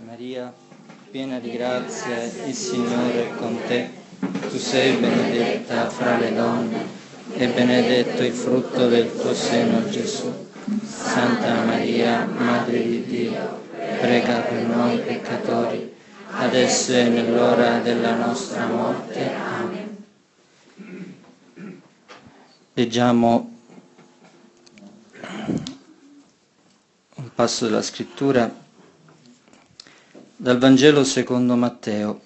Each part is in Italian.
Maria, piena di grazia, il Signore è con te. Tu sei benedetta fra le donne e benedetto il frutto del tuo seno, Gesù. Santa Maria, Madre di Dio, prega per noi peccatori, adesso e nell'ora della nostra morte. Amen. Leggiamo un passo della Scrittura dal Vangelo secondo Matteo.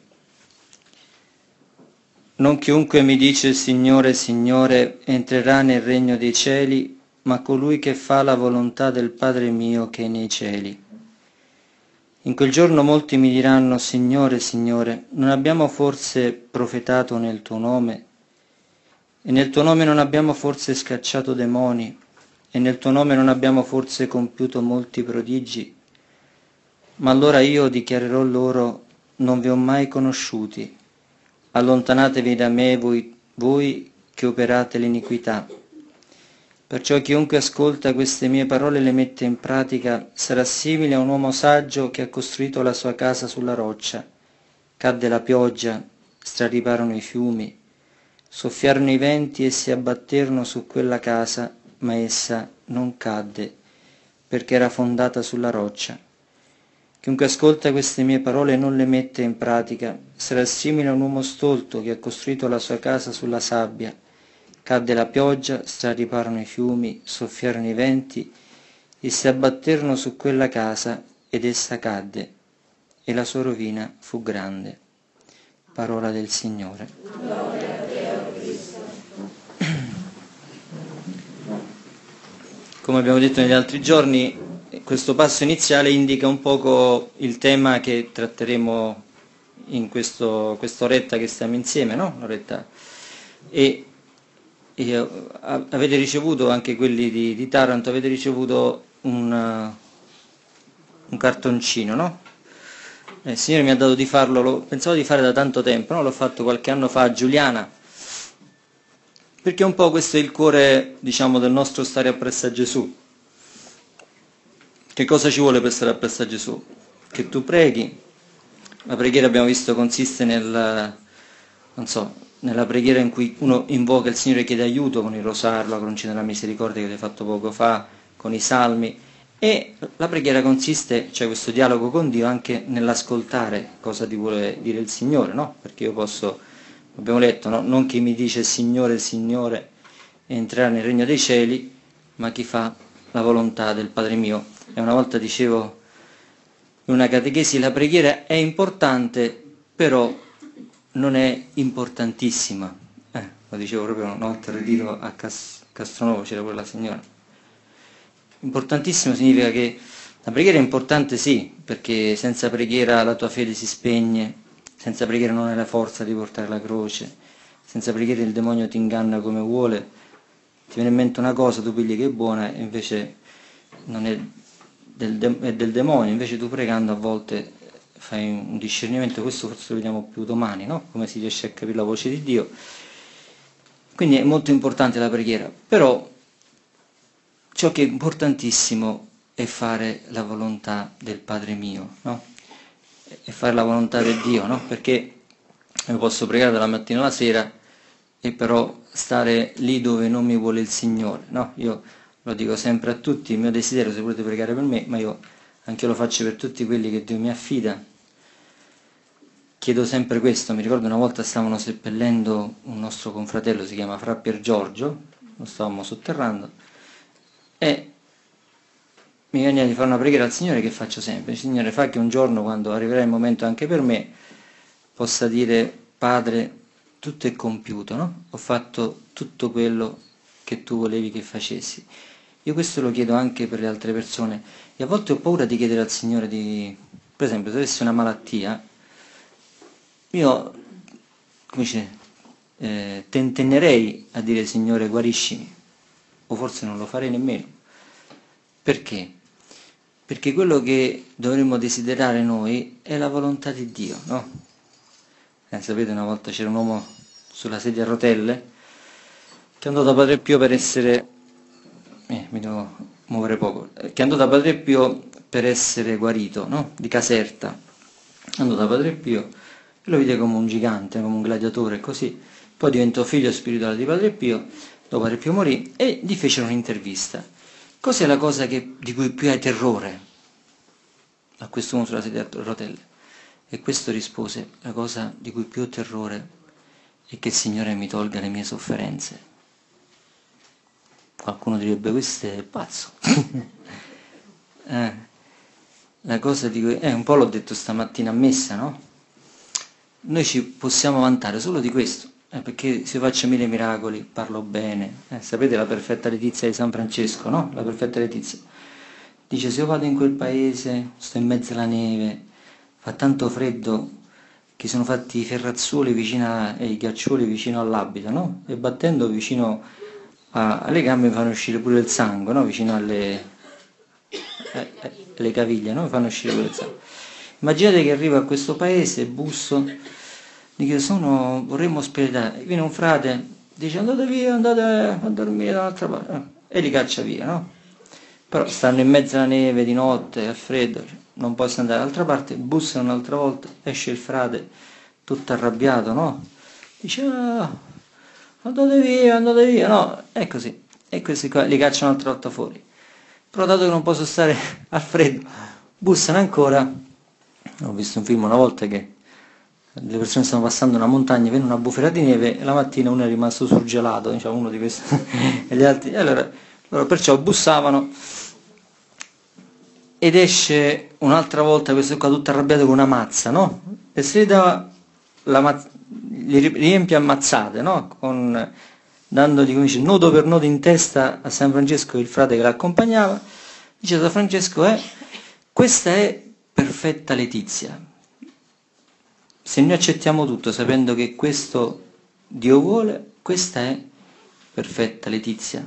Non chiunque mi dice Signore, Signore, entrerà nel regno dei cieli, ma colui che fa la volontà del Padre mio che è nei cieli. In quel giorno molti mi diranno, Signore, Signore, non abbiamo forse profetato nel tuo nome? E nel tuo nome non abbiamo forse scacciato demoni? E nel tuo nome non abbiamo forse compiuto molti prodigi? Ma allora io dichiarerò loro, non vi ho mai conosciuti. Allontanatevi da me voi che operate l'iniquità. Perciò chiunque ascolta queste mie parole e le mette in pratica sarà simile a un uomo saggio che ha costruito la sua casa sulla roccia. Cadde la pioggia, strariparono i fiumi, soffiarono i venti e si abbatterono su quella casa, ma essa non cadde, perché era fondata sulla roccia. Chiunque ascolta queste mie parole e non le mette in pratica sarà simile a un uomo stolto che ha costruito la sua casa sulla sabbia. Cadde la pioggia, strariparono i fiumi, soffiarono i venti e si abbatterono su quella casa ed essa cadde e la sua rovina fu grande. Parola del Signore. Gloria a te, o Cristo. Come abbiamo detto negli altri giorni, questo passo iniziale indica un poco il tema che tratteremo in quest'oretta che stiamo insieme, no? L'oretta. E avete ricevuto, anche quelli di Taranto, avete ricevuto un cartoncino, no? Il Signore mi ha dato di farlo, pensavo di fare da tanto tempo, no? L'ho fatto qualche anno fa a Giuliana, perché un po' questo è il cuore, diciamo, del nostro stare appresso a Gesù. Che cosa ci vuole per stare appresso a Gesù? Che tu preghi. La preghiera, abbiamo visto, consiste nella preghiera in cui uno invoca il Signore e chiede aiuto con il rosario, la croce della misericordia che avete fatto poco fa, con i salmi. E la preghiera consiste, cioè questo dialogo con Dio, anche nell'ascoltare cosa ti vuole dire il Signore, no? Perché io posso, abbiamo letto, no? Non chi mi dice Signore, Signore entrerà nel regno dei cieli, ma chi fa la volontà del Padre mio. E una volta dicevo in una catechesi, la preghiera è importante, però non è importantissima. Lo dicevo proprio una volta al ritiro a Castronovo, c'era quella signora. Importantissimo significa che la preghiera è importante, sì, perché senza preghiera la tua fede si spegne, senza preghiera non hai la forza di portare la croce, senza preghiera il demonio ti inganna come vuole, ti viene in mente una cosa, tu pigli che è buona e invece non è è del demonio, invece tu pregando a volte fai un discernimento, questo forse lo vediamo più domani, no? Come si riesce a capire la voce di Dio. Quindi è molto importante la preghiera, però ciò che è importantissimo è fare la volontà del Padre mio, no? E fare la volontà del Dio, no? Perché io posso pregare dalla mattina alla sera e però stare lì dove non mi vuole il Signore, no? Io lo dico sempre a tutti, il mio desiderio, se volete pregare per me, ma io anche lo faccio per tutti quelli che Dio mi affida, chiedo sempre questo. Mi ricordo una volta stavano seppellendo un nostro confratello, si chiama Fra Pier Giorgio, lo stavamo sotterrando, e mi veniva di fare una preghiera al Signore che faccio sempre: Signore, fa che un giorno, quando arriverà il momento anche per me, possa dire: Padre, tutto è compiuto, no? Ho fatto tutto quello che tu volevi che facessi. Io questo lo chiedo anche per le altre persone, e a volte ho paura di chiedere al Signore per esempio, se avessi una malattia, io, come dice, tentennerei a dire Signore guariscimi, o forse non lo farei nemmeno. Perché? Perché quello che dovremmo desiderare noi è la volontà di Dio, no? Sapete, una volta c'era un uomo sulla sedia a rotelle che andò da Padre Pio per essere, mi devo muovere poco, che andò da Padre Pio per essere guarito, no? Di Caserta. andò da Padre Pio e lo vide come un gigante, come un gladiatore, così. Poi diventò figlio spirituale di Padre Pio, dopo Padre Pio morì, e gli fecero un'intervista. Cos'è la cosa di cui più hai terrore? A quest'uomo sulla sedia a rotelle. E questo rispose: la cosa di cui più ho terrore è che il Signore mi tolga le mie sofferenze. Qualcuno direbbe: questo è pazzo. La cosa di cui... un po' l'ho detto stamattina a messa, no? Noi ci possiamo vantare solo di questo, perché se io faccio 1000 miracoli, parlo bene. Sapete la perfetta letizia di San Francesco, no? La perfetta letizia. Dice: se io vado in quel paese, sto in mezzo alla neve, fa tanto freddo che sono fatti i ferrazzuoli vicino e i ghiaccioli vicino all'abito, no? E battendo vicino alle gambe mi fanno uscire pure il sangue, no? Vicino alle caviglie, no? Mi fanno uscire pure il sangue. Immaginate che arrivo a questo paese, busso, dico: vorremmo ospitare. Viene un frate, dice: andate via, andate a dormire da un'altra parte, e li caccia via, no? Però stanno in mezzo alla neve di notte, al freddo, non posso andare dall'altra parte, bussano un'altra volta, esce il frate tutto arrabbiato, no? Dice: andate via, no? E questi qua li cacciano un'altra volta fuori. Però dato che non posso stare al freddo, bussano ancora. Ho visto un film una volta che le persone stanno passando una montagna, viene una bufera di neve e la mattina uno è rimasto surgelato, diciamo, uno di questi, e gli altri... Allora, loro perciò bussavano ed esce un'altra volta questo qua tutto arrabbiato con una mazza, no? E se gli dava li riempie a mazzate, no? Dandogli, come dice, nodo per nodo in testa a San Francesco, il frate che l'accompagnava. Dice San Francesco: questa è perfetta letizia. Se noi accettiamo tutto sapendo che questo Dio vuole, questa è perfetta letizia.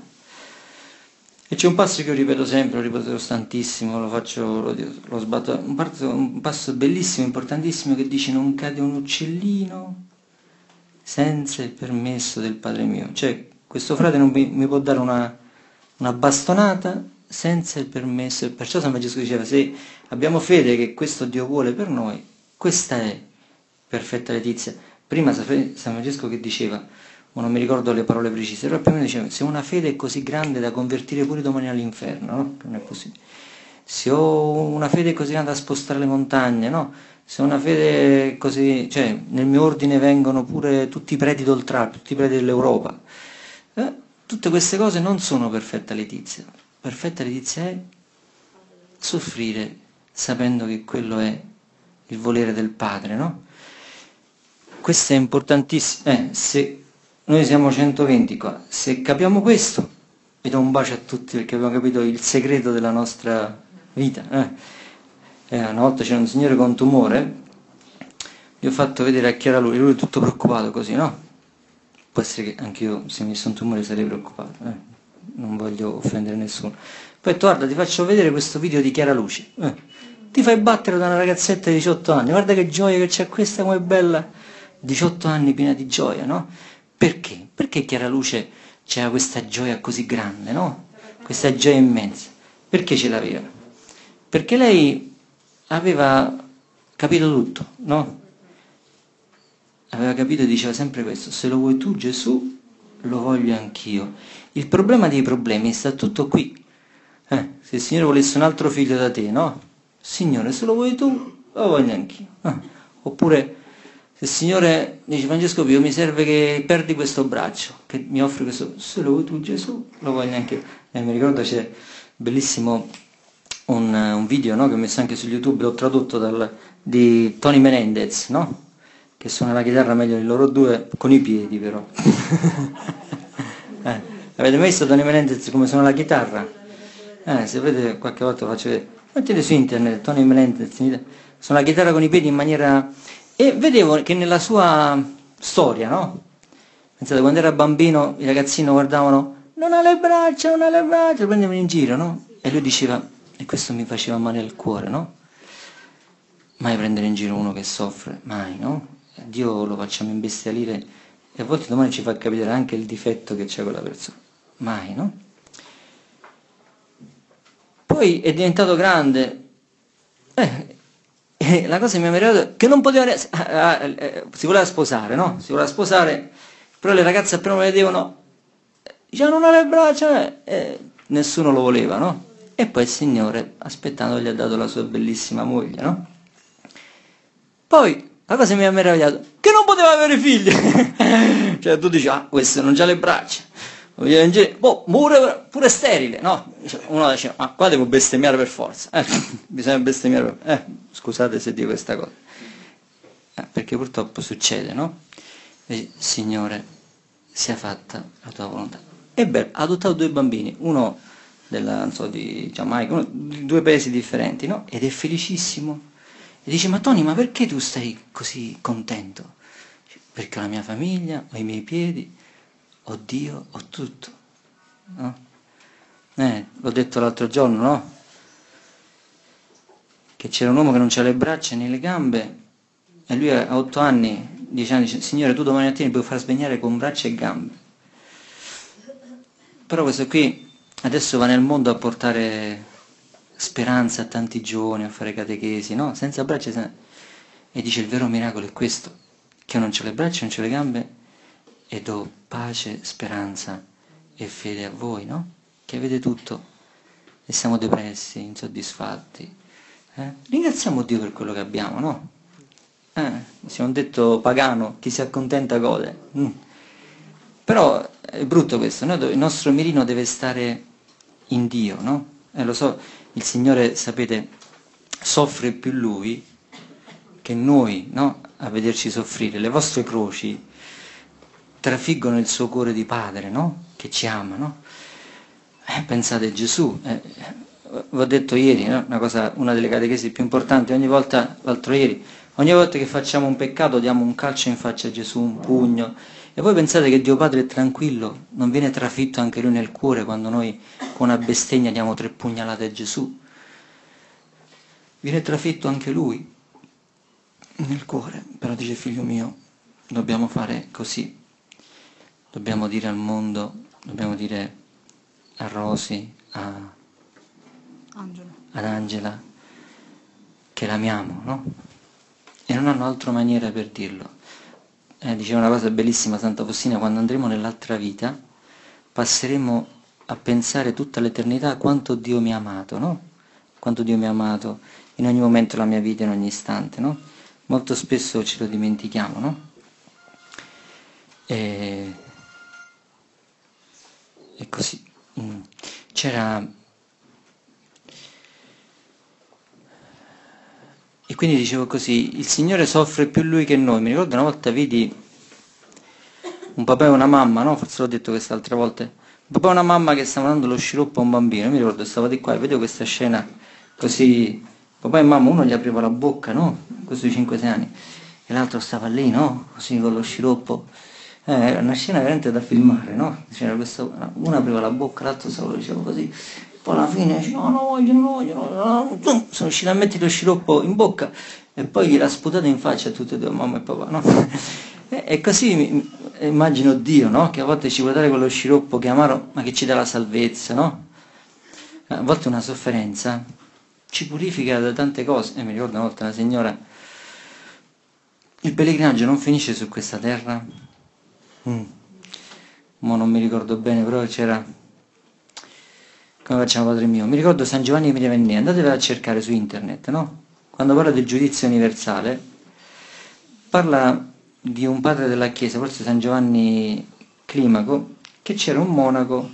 E c'è un passo che io ripeto sempre, lo ripeto tantissimo, lo sbatto, un passo bellissimo, importantissimo, che dice: non cade un uccellino senza il permesso del Padre mio. Cioè, questo frate non mi può dare una bastonata senza il permesso. Perciò San Francesco diceva: se abbiamo fede che questo Dio vuole per noi, questa è perfetta letizia. Prima San Francesco che diceva, non mi ricordo le parole precise, però più o meno diceva: se una fede è così grande da convertire pure domani all'inferno, no? Non è possibile. Se ho una fede così grande da spostare le montagne, no? Se ho una fede così, cioè nel mio ordine vengono pure tutti i preti d'Oltralpe, tutti i preti dell'Europa. Tutte queste cose non sono perfetta letizia. Perfetta letizia è soffrire sapendo che quello è il volere del Padre, no? Questo è importantissimo. Se noi siamo 120 qua, se capiamo questo, vi do un bacio a tutti perché abbiamo capito il segreto della nostra vita. Una volta c'era un signore con tumore, gli ho fatto vedere a chiara luce, lui è tutto preoccupato così, no? Può essere che anch'io se mi avessi un tumore sarei preoccupato, non voglio offendere nessuno. Poi ho detto: guarda, ti faccio vedere questo video di chiara luce. Ti fai battere da una ragazzetta di 18 anni, guarda che gioia che c'è questa, com'è bella. 18 anni piena di gioia, no? Perché? Perché chiara luce c'era questa gioia così grande, no? Questa gioia immensa. Perché ce l'aveva? Perché lei aveva capito tutto, no? Aveva capito e diceva sempre questo: se lo vuoi tu Gesù, lo voglio anch'io. Il problema dei problemi sta tutto qui. Se il Signore volesse un altro figlio da te, no? Signore, se lo vuoi tu, lo voglio anch'io. Oppure, se il Signore dice: Francesco Pio, mi serve che perdi questo braccio, che mi offri questo, se lo vuoi tu Gesù, lo voglio anch'io. Mi ricordo c'è bellissimo un video, no, che ho messo anche su YouTube, l'ho tradotto di Tony Menendez, no? Che suona la chitarra meglio di loro due, con i piedi però. Avete mai visto Tony Menendez come suona la chitarra? Se vedete qualche volta lo faccio vedere. Mettete su internet, Tony Menendez, suona la chitarra con i piedi in maniera... E vedevo che nella sua storia, no? Pensate, quando era bambino i ragazzini guardavano: non ha le braccia, non ha le braccia, lo prendevano in giro, no? E lui diceva: e questo mi faceva male al cuore, no? Mai prendere in giro uno che soffre, mai, no? Dio lo facciamo imbestialire e a volte domani ci fa capire anche il difetto che c'è quella persona, mai, no? Poi è diventato grande, è la cosa che mi ha meravigliato è che non poteva, si voleva sposare, no? Si voleva sposare, però le ragazze appena lo vedevano, dicevano non ha le braccia, nessuno lo voleva, no? E poi il Signore, aspettando, gli ha dato la sua bellissima moglie, no? Poi, la cosa che mi ha meravigliato, che non poteva avere figli. Cioè, tu dici, ah, questo non c'ha le braccia. Boh, pure sterile, no? Uno dice, ma qua devo bestemmiare per forza. Bisogna bestemmiare scusate se dico questa cosa. Perché purtroppo succede, no? Signore, sia fatta la tua volontà. Ebbene, ha adottato 2 bambini, uno non so, di Giamaica, di 2 paesi differenti, no? Ed è felicissimo. E dice, ma Tony, ma perché tu stai così contento? Perché ho la mia famiglia, ho i miei piedi, ho Dio, ho tutto. No? L'ho detto l'altro giorno, no? Che c'era un uomo che non c'ha le braccia né le gambe, e lui a 8 anni, 10 anni, dice, Signore, tu domani mattina mi puoi far svegliare con braccia e gambe. Però questo qui adesso va nel mondo a portare speranza a tanti giovani, a fare catechesi, no? Senza braccia. E dice il vero miracolo è questo, che io non ho le braccia, non ho le gambe, e do pace, speranza e fede a voi, no? Che avete tutto e siamo depressi, insoddisfatti. Ringraziamo Dio per quello che abbiamo, no? C'è un detto pagano, chi si accontenta gode. Però è brutto questo, no? Il nostro mirino deve stare in Dio, no? Lo so, il Signore, sapete, soffre più Lui che noi, no? A vederci soffrire. Le vostre croci trafiggono il suo cuore di Padre, no? Che ci ama, no? Pensate a Gesù, vi ho detto ieri, no? Una delle catechesi più importanti, l'altro ieri, ogni volta che facciamo un peccato diamo un calcio in faccia a Gesù, un pugno, e voi pensate che Dio Padre è tranquillo, non viene trafitto anche Lui nel cuore quando noi con una bestemmia diamo 3 pugnalate a Gesù? Viene trafitto anche Lui nel cuore, però dice figlio mio, dobbiamo fare così, dobbiamo dire al mondo, dobbiamo dire a Rosy, ad Angela, che l'amiamo, no? E non hanno altra maniera per dirlo. Diceva una cosa bellissima Santa Faustina, quando andremo nell'altra vita passeremo a pensare tutta l'eternità quanto Dio mi ha amato, no? Quanto Dio mi ha amato in ogni momento della mia vita, in ogni istante, no? Molto spesso ce lo dimentichiamo, no? E così. C'era... E quindi dicevo così, il Signore soffre più Lui che noi. Mi ricordo una volta vidi un papà e una mamma, no? Forse l'ho detto quest'altra volta. Un papà e una mamma che stavano dando lo sciroppo a un bambino. Mi ricordo, stavo di qua e vedevo questa scena così. Papà e mamma, uno gli apriva la bocca, no? Questo di 5-6 anni. E l'altro stava lì, no? Così con lo sciroppo. Era una scena veramente da filmare, no? C'era uno apriva la bocca, l'altro stava, lo diceva così. Poi alla fine dice, no, non voglio, no. Sono riuscito a mettere lo sciroppo in bocca e poi gliel'ha sputato in faccia a tutte e 2, mamma e papà, no? E così immagino Dio, no? Che a volte ci vuole dare quello sciroppo che è amaro, ma che ci dà la salvezza, no? A volte una sofferenza ci purifica da tante cose. E mi ricordo una volta una signora, il pellegrinaggio non finisce su questa terra? Mo non mi ricordo bene, però c'era... Come facciamo Padre mio? Mi ricordo San Giovanni di Miriavennea, andatevela a cercare su internet, no? Quando parla del giudizio universale, parla di un padre della Chiesa, forse San Giovanni Climaco, che c'era un monaco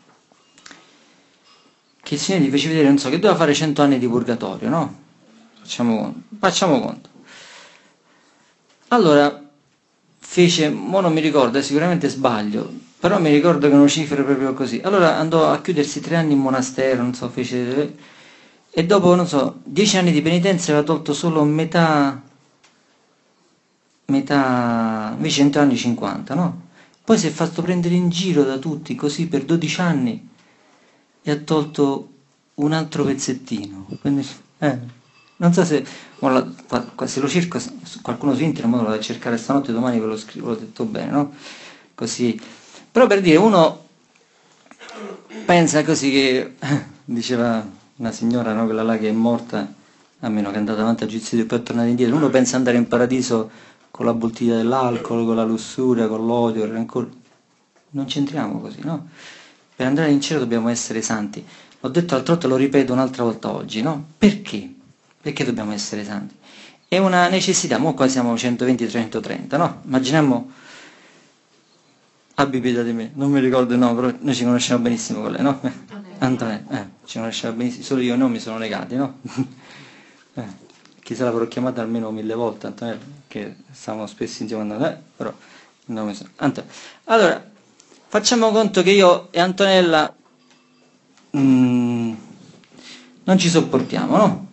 che il Signore gli fece vedere, non so, che doveva fare 100 anni di purgatorio, no? Facciamo conto. Allora, fece, mo non mi ricordo, sicuramente sbaglio, però mi ricordo che erano cifre proprio così. Allora andò a chiudersi 3 anni in monastero, non so, fece... E dopo, non so, 10 anni di penitenza aveva tolto solo metà, invece 100 anni 50, no? Poi si è fatto prendere in giro da tutti, così per 12 anni, e ha tolto un altro pezzettino. Quindi, non so se lo cerco, qualcuno su internet lo va a cercare stanotte, domani ve lo scrivo, l'ho detto bene, no? Così. Però per dire, uno pensa così che, diceva una signora, no, quella là che è morta a meno che andate avanti a giudizio e poi tornate indietro. Uno pensa andare in paradiso con la bottiglia dell'alcol, con la lussuria, con l'odio, il rancore. Non c'entriamo così, no? Per andare in cielo dobbiamo essere santi. L'ho detto l'altra volta, lo ripeto un'altra volta oggi, no? Perché? Perché dobbiamo essere santi? È una necessità, mo qua siamo 120-130, no? Immaginiamo, abbi pietà di me, non mi ricordo il nome, però noi ci conosciamo benissimo con lei, no? Antonella, ci conosciamo benissimo, solo io e non mi sono legati, no? Chissà l'avrò chiamata almeno 1000 volte, Antonella, che stavamo spesso insieme a però il nome sono... Allora, facciamo conto che io e Antonella non ci sopportiamo, no?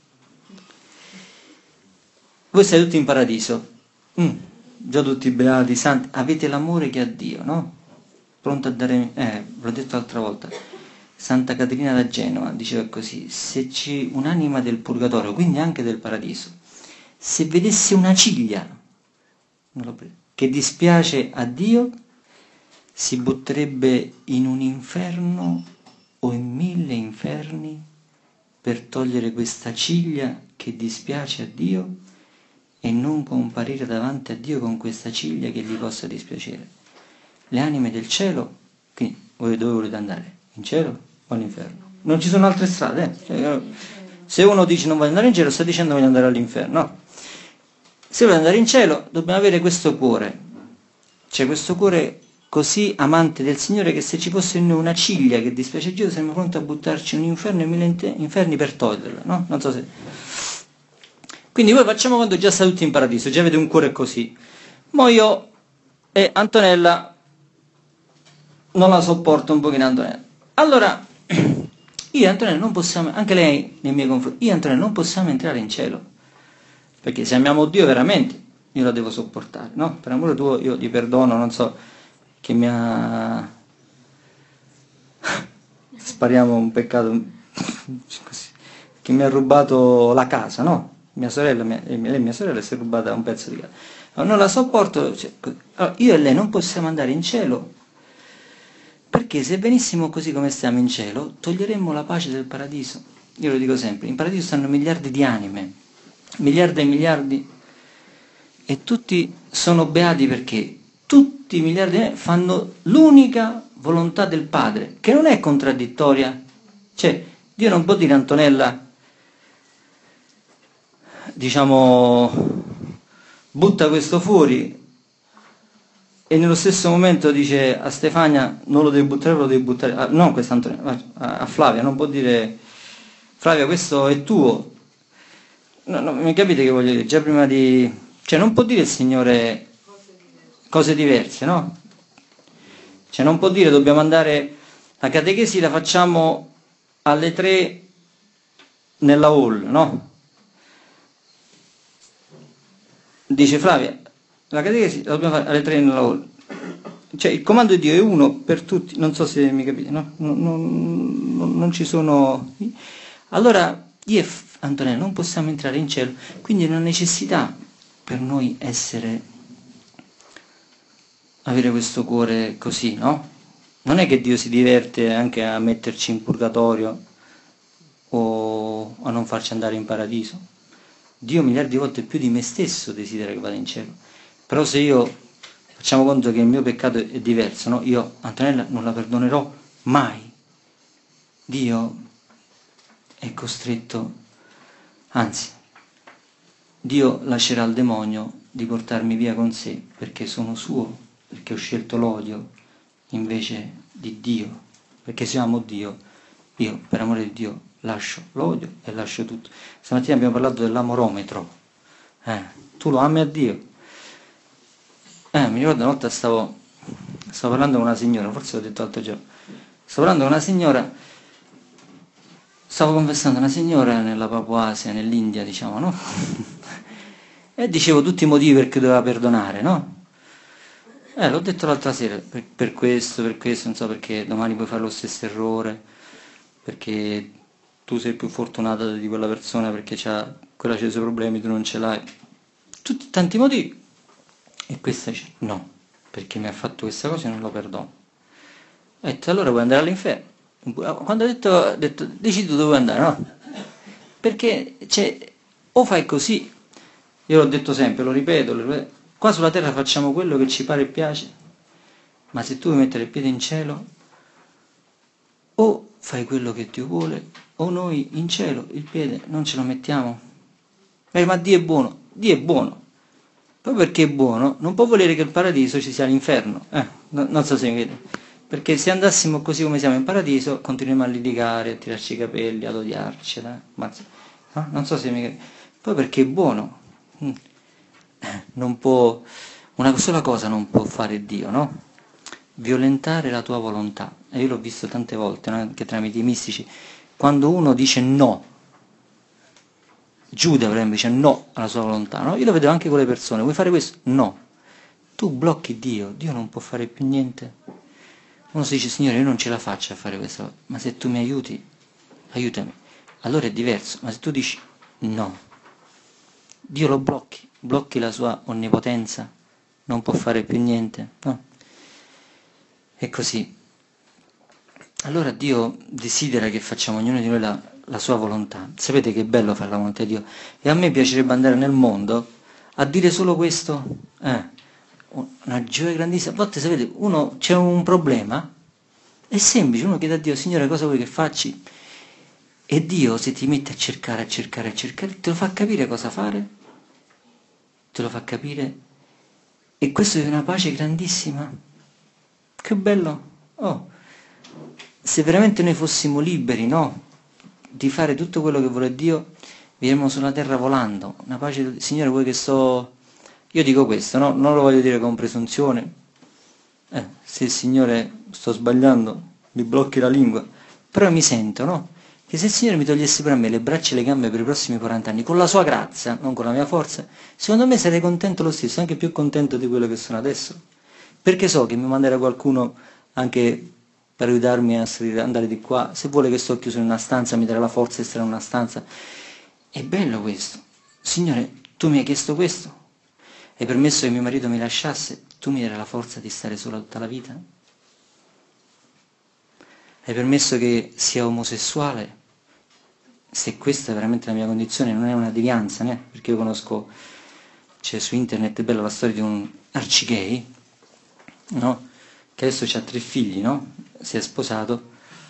Voi siete tutti in paradiso, già tutti beati, santi, avete l'amore che ha Dio, no? Pronto a dare... l'ho detto l'altra volta, Santa Caterina da Genova diceva così, se c'è un'anima del purgatorio, quindi anche del paradiso, se vedesse una ciglia che dispiace a Dio, si butterebbe in un inferno o in 1000 inferni per togliere questa ciglia che dispiace a Dio e non comparire davanti a Dio con questa ciglia che gli possa dispiacere. Le anime del cielo, quindi voi dove volete andare? In cielo o all'inferno? Non ci sono altre strade, se uno dice non voglio andare in cielo, sta dicendo voglio andare all'inferno, no. Se voglio andare in cielo dobbiamo avere questo cuore, cioè questo cuore così amante del Signore che se ci fosse in noi una ciglia che dispiace a Dio saremmo pronti a buttarci in un inferno e 1000 inferni per toglierla, no? Non so se... Quindi voi facciamo quando già state tutti in paradiso, già avete un cuore così. Mo io e Antonella non la sopporto un pochino Antonella. Allora, io e Antonella non possiamo, anche lei nei miei confronti, io e Antonella non possiamo entrare in cielo. Perché se amiamo Dio veramente, io la devo sopportare, no? Per amore tuo io ti perdono, non so, che mi ha... spariamo un peccato, così, che mi ha rubato la casa, no? Mia sorella, mia sorella si è rubata un pezzo di casa. Allora, non la sopporto, cioè, allora, io e lei non possiamo andare in cielo, perché se venissimo così come stiamo in cielo, toglieremmo la pace del paradiso. Io lo dico sempre, in paradiso stanno miliardi di anime, miliardi e miliardi, e tutti sono beati perché tutti i miliardi di anime fanno l'unica volontà del Padre, che non è contraddittoria. Cioè, Dio non può dire a Antonella, diciamo, butta questo fuori, e nello stesso momento dice a Stefania non lo devi buttare, lo devi buttare, non questa Antonella, a Flavia, non può dire Flavia questo è tuo. No, mi capite che voglio dire? Già prima di... Cioè non può dire il Signore cose diverse, no? Cioè non può dire dobbiamo andare... La catechesi la facciamo alle 3 nella hall, no? Dice Flavia, la catechesi la dobbiamo fare alle 3 nella hall. Cioè il comando di Dio è uno per tutti, non so se mi capite, no? Non ci sono... Allora io e Antonella non possiamo entrare in cielo, quindi è una necessità per noi avere questo cuore così, no? Non è che Dio si diverte anche a metterci in purgatorio o a non farci andare in paradiso. Dio miliardi di volte più di me stesso desidera che vada in cielo. Però se io, facciamo conto che il mio peccato è diverso, no? Io Antonella non la perdonerò mai. Dio è costretto, anzi, Dio lascerà al demonio di portarmi via con sé perché sono suo, perché ho scelto l'odio invece di Dio, perché se amo Dio, io per amore di Dio lascio l'odio e lascio tutto. Stamattina abbiamo parlato dell'amorometro, tu lo ami a Dio? Mi ricordo una volta stavo parlando con una signora, forse l'ho detto l'altro giorno, stavo parlando con una signora, stavo confessando una signora nella Papua-Asia, nell'India, diciamo, no? E dicevo tutti i motivi perché doveva perdonare, no? L'ho detto l'altra sera, per questo, non so perché domani puoi fare lo stesso errore, perché tu sei più fortunata di quella persona perché quella c'ha i suoi problemi, tu non ce l'hai. Tutti tanti motivi. E questa dice, no, perché mi ha fatto questa cosa e non lo perdono. Ho detto, allora puoi andare all'inferno. Quando ho detto, dici tu dove vuoi andare, no? perché o fai così, io l'ho detto sempre, lo ripeto, qua sulla terra facciamo quello che ci pare e piace, ma se tu vuoi mettere il piede in cielo, o fai quello che Dio vuole, o noi in cielo il piede non ce lo mettiamo. Ma Dio è buono. Proprio perché è buono, non può volere che il paradiso ci sia l'inferno. Non so se mi vede. Perché se andassimo così come siamo in paradiso, continuiamo a litigare, a tirarci i capelli, ad odiarci. No? Non so se mi vede. Poi perché è buono. Non può, una sola cosa non può fare Dio, no? Violentare la tua volontà. E io l'ho visto tante volte, no? Anche tramite i mistici. Quando uno dice no, Giuda per esempio dice no alla sua volontà, no? Io lo vedo anche con le persone, vuoi fare questo? No. Tu blocchi Dio, Dio non può fare più niente. Uno si dice, Signore, io non ce la faccio a fare questo, ma se tu mi aiuti, aiutami. Allora è diverso, ma se tu dici no, Dio lo blocchi la sua onnipotenza, non può fare più niente, no? È così. Allora Dio desidera che facciamo ognuno di noi la sua volontà. Sapete che è bello fare la volontà di Dio? E a me piacerebbe andare nel mondo a dire solo questo. Una gioia grandissima. A volte sapete, uno c'è un problema, è semplice, uno chiede a Dio, Signore, cosa vuoi che facci? E Dio se ti mette a cercare, te lo fa capire cosa fare, te lo fa capire, e questo è una pace grandissima. Che bello! Oh! Se veramente noi fossimo liberi, no? Di fare tutto quello che vuole Dio, vivremmo sulla terra volando. Una pace, Signore, vuoi che io dico questo, no? Non lo voglio dire con presunzione. Se il Signore sto sbagliando, mi blocchi la lingua. Però mi sento, no? Che se il Signore mi togliesse per me le braccia e le gambe per i prossimi 40 anni, con la sua grazia, non con la mia forza, secondo me sarei contento lo stesso, anche più contento di quello che sono adesso. Perché so che mi manderà qualcuno anche per aiutarmi a andare di qua. Se vuole che sto chiuso in una stanza, mi darà la forza di stare in una stanza. È bello questo. Signore, tu mi hai chiesto questo? Hai permesso che mio marito mi lasciasse? Tu mi darai la forza di stare sola tutta la vita? Hai permesso che sia omosessuale? Se questa è veramente la mia condizione, non è una devianza, né? Perché io conosco, c'è su internet, è bella la storia di un arcigay, no? Che adesso ha 3 figli, no? Si è sposato,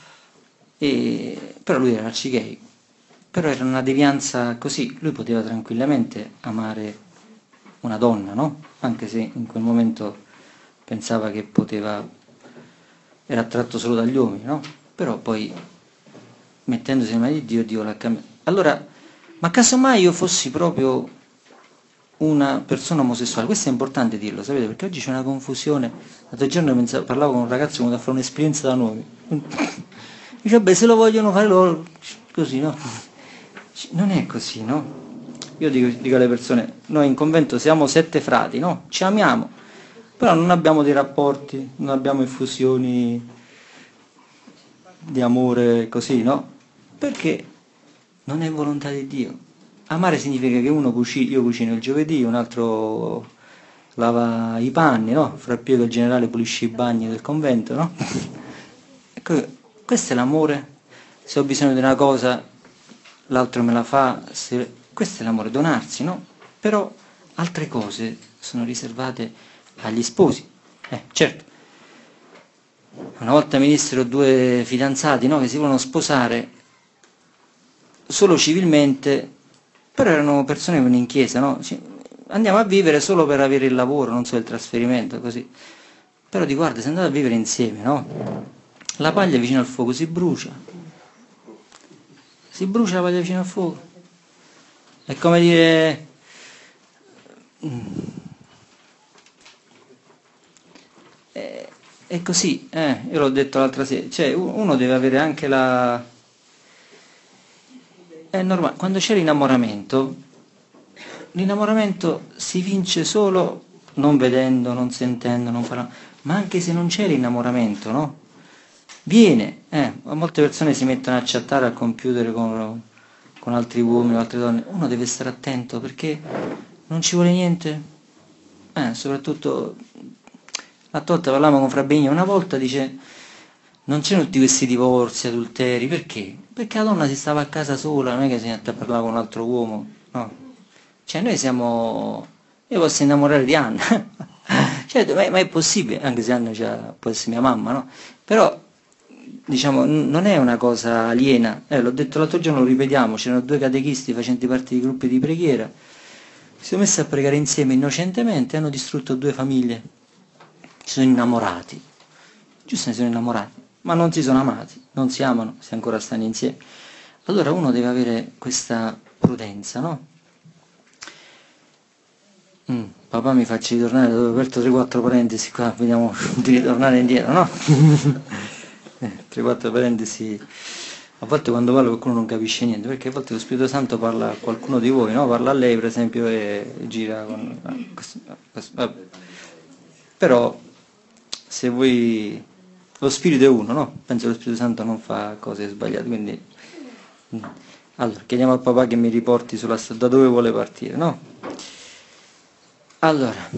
però lui era arcigay, però era una devianza così, lui poteva tranquillamente amare una donna, no? Anche se in quel momento pensava che era attratto solo dagli uomini, no? Però poi, mettendosi nelle mani di Dio, Dio l'ha cambiato. Allora, ma casomai io fossi proprio una persona omosessuale, questo è importante dirlo, sapete, perché oggi c'è una confusione. L'altro giorno parlavo con un ragazzo che è venuto a fare un'esperienza da noi. Dice, beh, se lo vogliono fare loro, così, no? Non è così, no? Io dico alle persone, noi in convento siamo 7 frati, no? Ci amiamo, però non abbiamo dei rapporti, non abbiamo infusioni di amore così, no? Perché non è volontà di Dio. Amare significa che io cucino il giovedì, un altro lava i panni, no? Fra Pio che il generale pulisce i bagni del convento, no? Ecco, questo è l'amore. Se ho bisogno di una cosa, l'altro me la fa. Questo è l'amore, donarsi, no? Però altre cose sono riservate agli sposi. Certo. Una volta mi dissero 2 fidanzati, no? Che si volevano sposare solo civilmente, però erano persone che venivano in chiesa, no? Andiamo a vivere solo per avere il lavoro, non so il trasferimento, così. Però di guarda, se andate a vivere insieme, no? La paglia vicino al fuoco si brucia la paglia vicino al fuoco. È come dire... È così, io l'ho detto l'altra sera, cioè uno deve avere anche È normale, quando c'è l'innamoramento si vince solo non vedendo, non sentendo, non parlando, ma anche se non c'è l'innamoramento, no? Viene, molte persone si mettono a chattare al computer con altri uomini o altre donne, uno deve stare attento perché non ci vuole niente, soprattutto, l'altra volta parlavamo con Fra Benigno, una volta dice, non c'erano tutti questi divorzi, adulteri, perché? Perché la donna si stava a casa sola, non è che si mette a parlare con un altro uomo, no. Cioè noi siamo... Io posso innamorare di Anna, certo, ma è possibile, anche se Anna può essere mia mamma, no? Però, diciamo, non è una cosa aliena, l'ho detto l'altro giorno, lo ripetiamo, c'erano 2 catechisti facenti parte di gruppi di preghiera, si sono messi a pregare insieme innocentemente e hanno distrutto 2 famiglie, si sono innamorati, giusto, si sono innamorati, ma non si sono amati, non si amano, se ancora stanno insieme. Allora uno deve avere questa prudenza, no? Papà mi faccia ritornare, dove ho aperto 3-4 parentesi qua, vediamo di ritornare indietro, no? 3-4 parentesi. A volte quando parlo qualcuno non capisce niente, perché a volte lo Spirito Santo parla a qualcuno di voi, no? Parla a lei per esempio e gira con... Vabbè. Però se voi... Lo Spirito è uno, no? Penso che lo Spirito Santo non fa cose sbagliate, quindi... Allora, chiediamo al papà che mi riporti sulla strada, da dove vuole partire, no? Allora,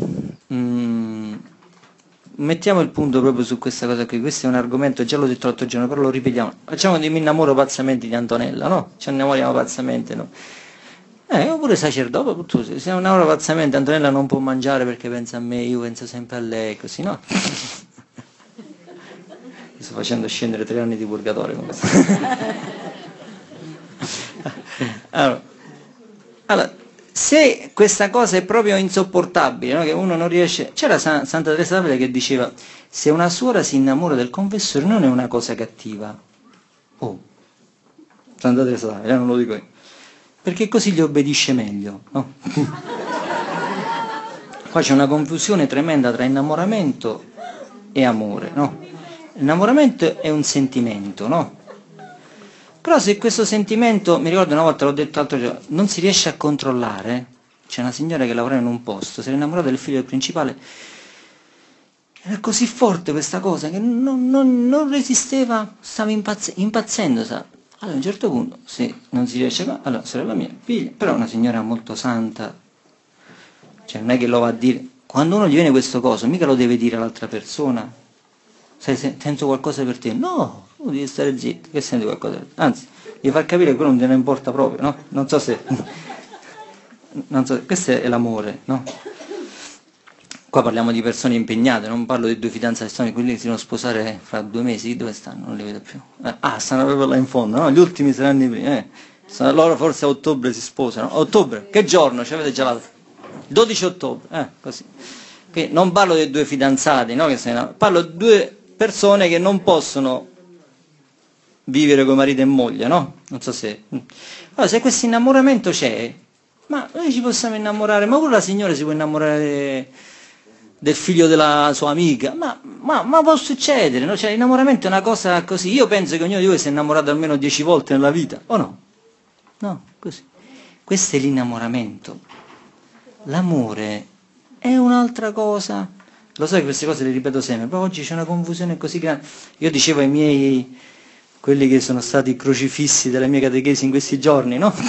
mettiamo il punto proprio su questa cosa qui, questo è un argomento, già l'ho detto l'altro giorno, però lo ripetiamo. Facciamo di mi innamoro pazzamente di Antonella, no? Ci innamoriamo pazzamente, no? Oppure sacerdote, tutto, se mi innamoro pazzamente, Antonella non può mangiare perché pensa a me, io penso sempre a lei, così, no? Sto facendo scendere 3 anni di purgatorio con questo. Allora, se questa cosa è proprio insopportabile, no? Che uno non riesce... C'era Santa Teresa d'Avila che diceva, se una suora si innamora del confessore non è una cosa cattiva. Oh, Santa Teresa d'Avila, non lo dico io. Perché così gli obbedisce meglio, no? Qua c'è una confusione tremenda tra innamoramento e amore, no? L'innamoramento è un sentimento, no? Però se questo sentimento, mi ricordo una volta, l'ho detto l'altro giorno, non si riesce a controllare, c'è una signora che lavora in un posto, si era innamorata del figlio del principale, era così forte questa cosa che non resisteva, stava impazzendo, sa. Allora a un certo punto, se non si riesce a... Allora, sorella mia, figlia, però è una signora molto santa, cioè non è che lo va a dire, quando uno gli viene questo coso, mica lo deve dire all'altra persona, sento qualcosa per te, no! Tu devi stare zitto, che senti qualcosa? Anzi, devi far capire che quello non te ne importa proprio, no? Non so se... questo è l'amore, no? Qua parliamo di persone impegnate, non parlo di 2 fidanzati storici, quelli che si devono sposare fra 2 mesi, dove stanno? Non li vedo più. Stanno proprio là in fondo, no? Gli ultimi saranno i primi, Loro forse a ottobre si sposano. A ottobre? Che giorno? Ci avete già la... 12 ottobre, così. Quindi non parlo dei 2 fidanzati, no? Parlo di 2 persone che non possono vivere con marito e moglie, no? Non so se... Allora, se questo innamoramento c'è, ma noi ci possiamo innamorare, ma pure la signora si può innamorare del figlio della sua amica, ma può succedere, no? Cioè, l'innamoramento è una cosa così, io penso che ognuno di voi si è innamorato almeno 10 volte nella vita, o no? No, così. Questo è l'innamoramento. L'amore è un'altra cosa. Lo so che queste cose le ripeto sempre, però oggi c'è una confusione così grande. Io dicevo ai miei... quelli che sono stati crocifissi delle mie catechesi in questi giorni, no?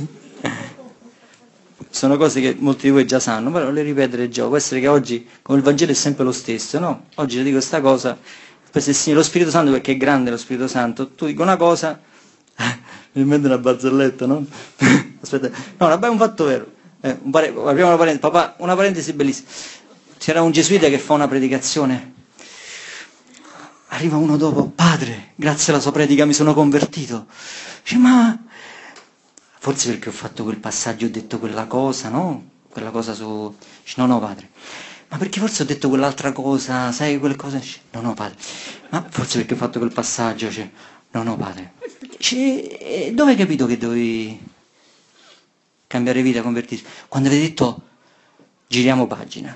Sono cose che molti di voi già sanno, però le ripetere già. Può essere che oggi, come il Vangelo è sempre lo stesso, no? Oggi le dico questa cosa, poi se lo Spirito Santo, perché è grande lo Spirito Santo, tu dico una cosa, mi mette una barzelletta, no? Aspetta, no, è un fatto vero. Apriamo una parentesi, papà, una parentesi bellissima. C'era un gesuita che fa una predicazione. Arriva uno dopo, padre, grazie alla sua predica mi sono convertito. Dice, ma forse perché ho fatto quel passaggio, ho detto quella cosa, no? Quella cosa su... Dice, no, padre. Ma perché forse ho detto quell'altra cosa, sai, quelle cose? Dice, no, padre. Ma forse perché ho fatto quel passaggio? Dice, no, padre. Dice, dove hai capito che dovevi cambiare vita, convertirsi? Quando avete detto, giriamo pagina.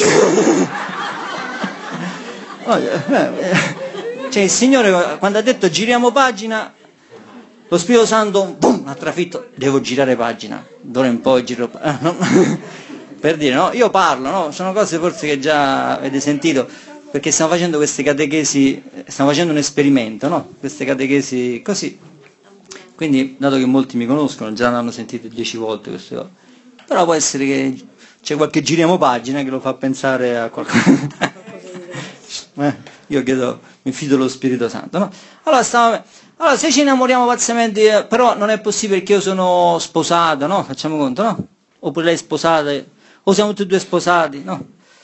Cioè il Signore quando ha detto giriamo pagina, lo Spirito Santo boom, ha trafitto, devo girare pagina, d'ora in poi giro no? Per dire, no? Io parlo, no? Sono cose forse che già avete sentito, perché stiamo facendo queste catechesi, stiamo facendo un esperimento, no? Queste catechesi così, quindi dato che molti mi conoscono, già l'hanno sentito 10 volte queste cose, però può essere che c'è qualche giriamo pagina che lo fa pensare a qualcosa. io chiedo, mi fido dello Spirito Santo, no? Allora, se ci innamoriamo pazzamente, però non è possibile che io sono sposato, no? Facciamo conto, no? Oppure lei è sposata, o siamo tutti e due sposati, no?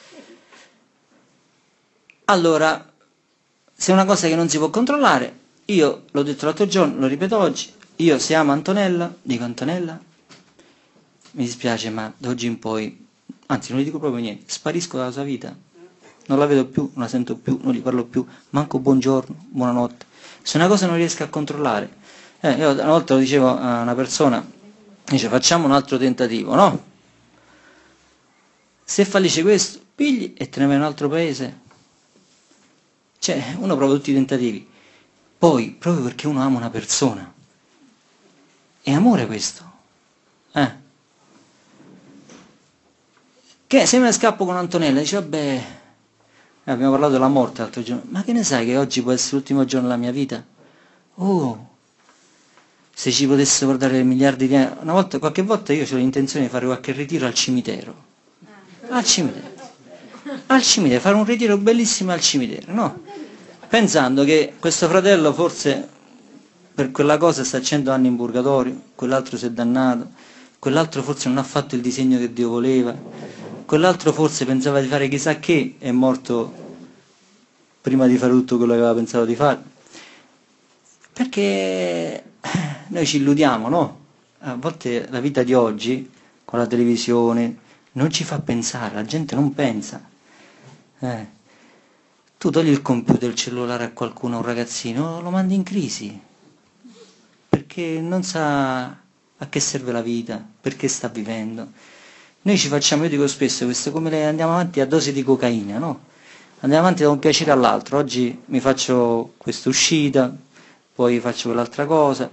Allora, se è una cosa che non si può controllare, io l'ho detto l'altro giorno, lo ripeto oggi, io se amo Antonella, dico Antonella, mi dispiace ma da oggi in poi, anzi non gli dico proprio niente, sparisco dalla sua vita, non la vedo più, non la sento più, non gli parlo più, manco buongiorno, buonanotte. Se una cosa non riesco a controllare, io una volta lo dicevo a una persona, dice facciamo un altro tentativo, no? Se fallisce questo, pigli e te ne vai in un altro paese. Cioè, uno prova tutti i tentativi, poi, proprio perché uno ama una persona, è amore questo, Che se me ne scappo con Antonella, dice vabbè, abbiamo parlato della morte l'altro giorno, ma che ne sai che oggi può essere l'ultimo giorno della mia vita? Oh, se ci potesse guardare miliardi di anni, qualche volta io ho l'intenzione di fare qualche ritiro al cimitero, fare un ritiro bellissimo al cimitero, no? Pensando che questo fratello forse per quella cosa sta 100 anni in purgatorio, quell'altro si è dannato, quell'altro forse non ha fatto il disegno che Dio voleva, quell'altro forse pensava di fare chissà che, è morto prima di fare tutto quello che aveva pensato di fare. Perché noi ci illudiamo, no? A volte la vita di oggi, con la televisione, non ci fa pensare, la gente non pensa. Tu togli il computer, il cellulare a qualcuno, a un ragazzino, lo mandi in crisi, perché non sa a che serve la vita, perché sta vivendo. Noi ci facciamo, io dico spesso, questo come andiamo avanti a dosi di cocaina, no? Andiamo avanti da un piacere all'altro, oggi mi faccio questa uscita, poi faccio quell'altra cosa,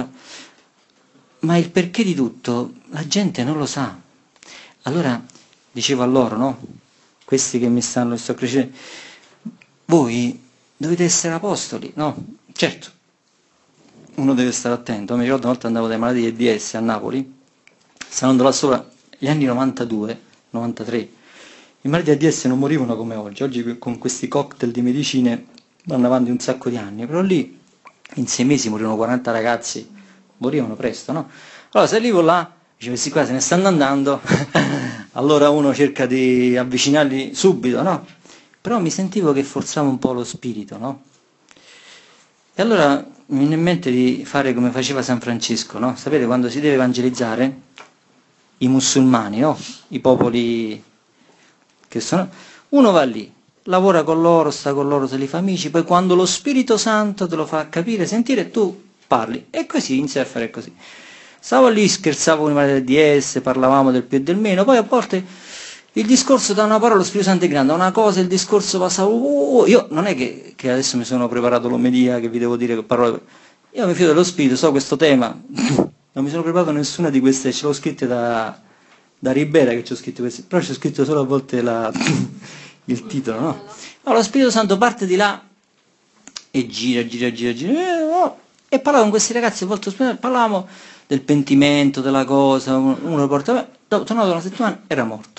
ma il perché di tutto la gente non lo sa. Allora, dicevo a loro, no? Questi che mi sto crescendo, voi dovete essere apostoli, no? Certo, uno deve stare attento. Mi ricordo una volta andavo dai malati di AIDS a Napoli, stando là sopra, gli anni 92, 93, i malati di AIDS non morivano come oggi con questi cocktail di medicine vanno avanti un sacco di anni, però lì in 6 mesi morirono 40 ragazzi, morivano presto, no? Allora se arrivo là, dice questi qua se ne stanno andando, allora uno cerca di avvicinarli subito, no? Però mi sentivo che forzava un po' lo spirito, no? E allora mi viene in mente di fare come faceva San Francesco, no? Sapete quando si deve evangelizzare? I musulmani, no? I popoli che sono... Uno va lì, lavora con loro, sta con loro, se li fa amici, poi quando lo Spirito Santo te lo fa capire, sentire, tu parli. E così inizia a fare così. Stavo lì, scherzavo con i malati di DS, parlavamo del più e del meno, poi a volte il discorso da una parola, lo Spirito Santo è grande, da una cosa il discorso passava, io non è che adesso mi sono preparato l'omelia, che vi devo dire che parole, io mi fido dello Spirito, so questo tema, non mi sono preparato nessuna di queste, ce l'ho scritte da Ribera che ci ho scritto queste, però ci ho scritto solo a volte il titolo, no? Allora lo Spirito Santo parte di là e gira, e parlavo con questi ragazzi, a volte parlavamo del pentimento, della cosa, uno lo portava, dopo tornato una settimana, era morto.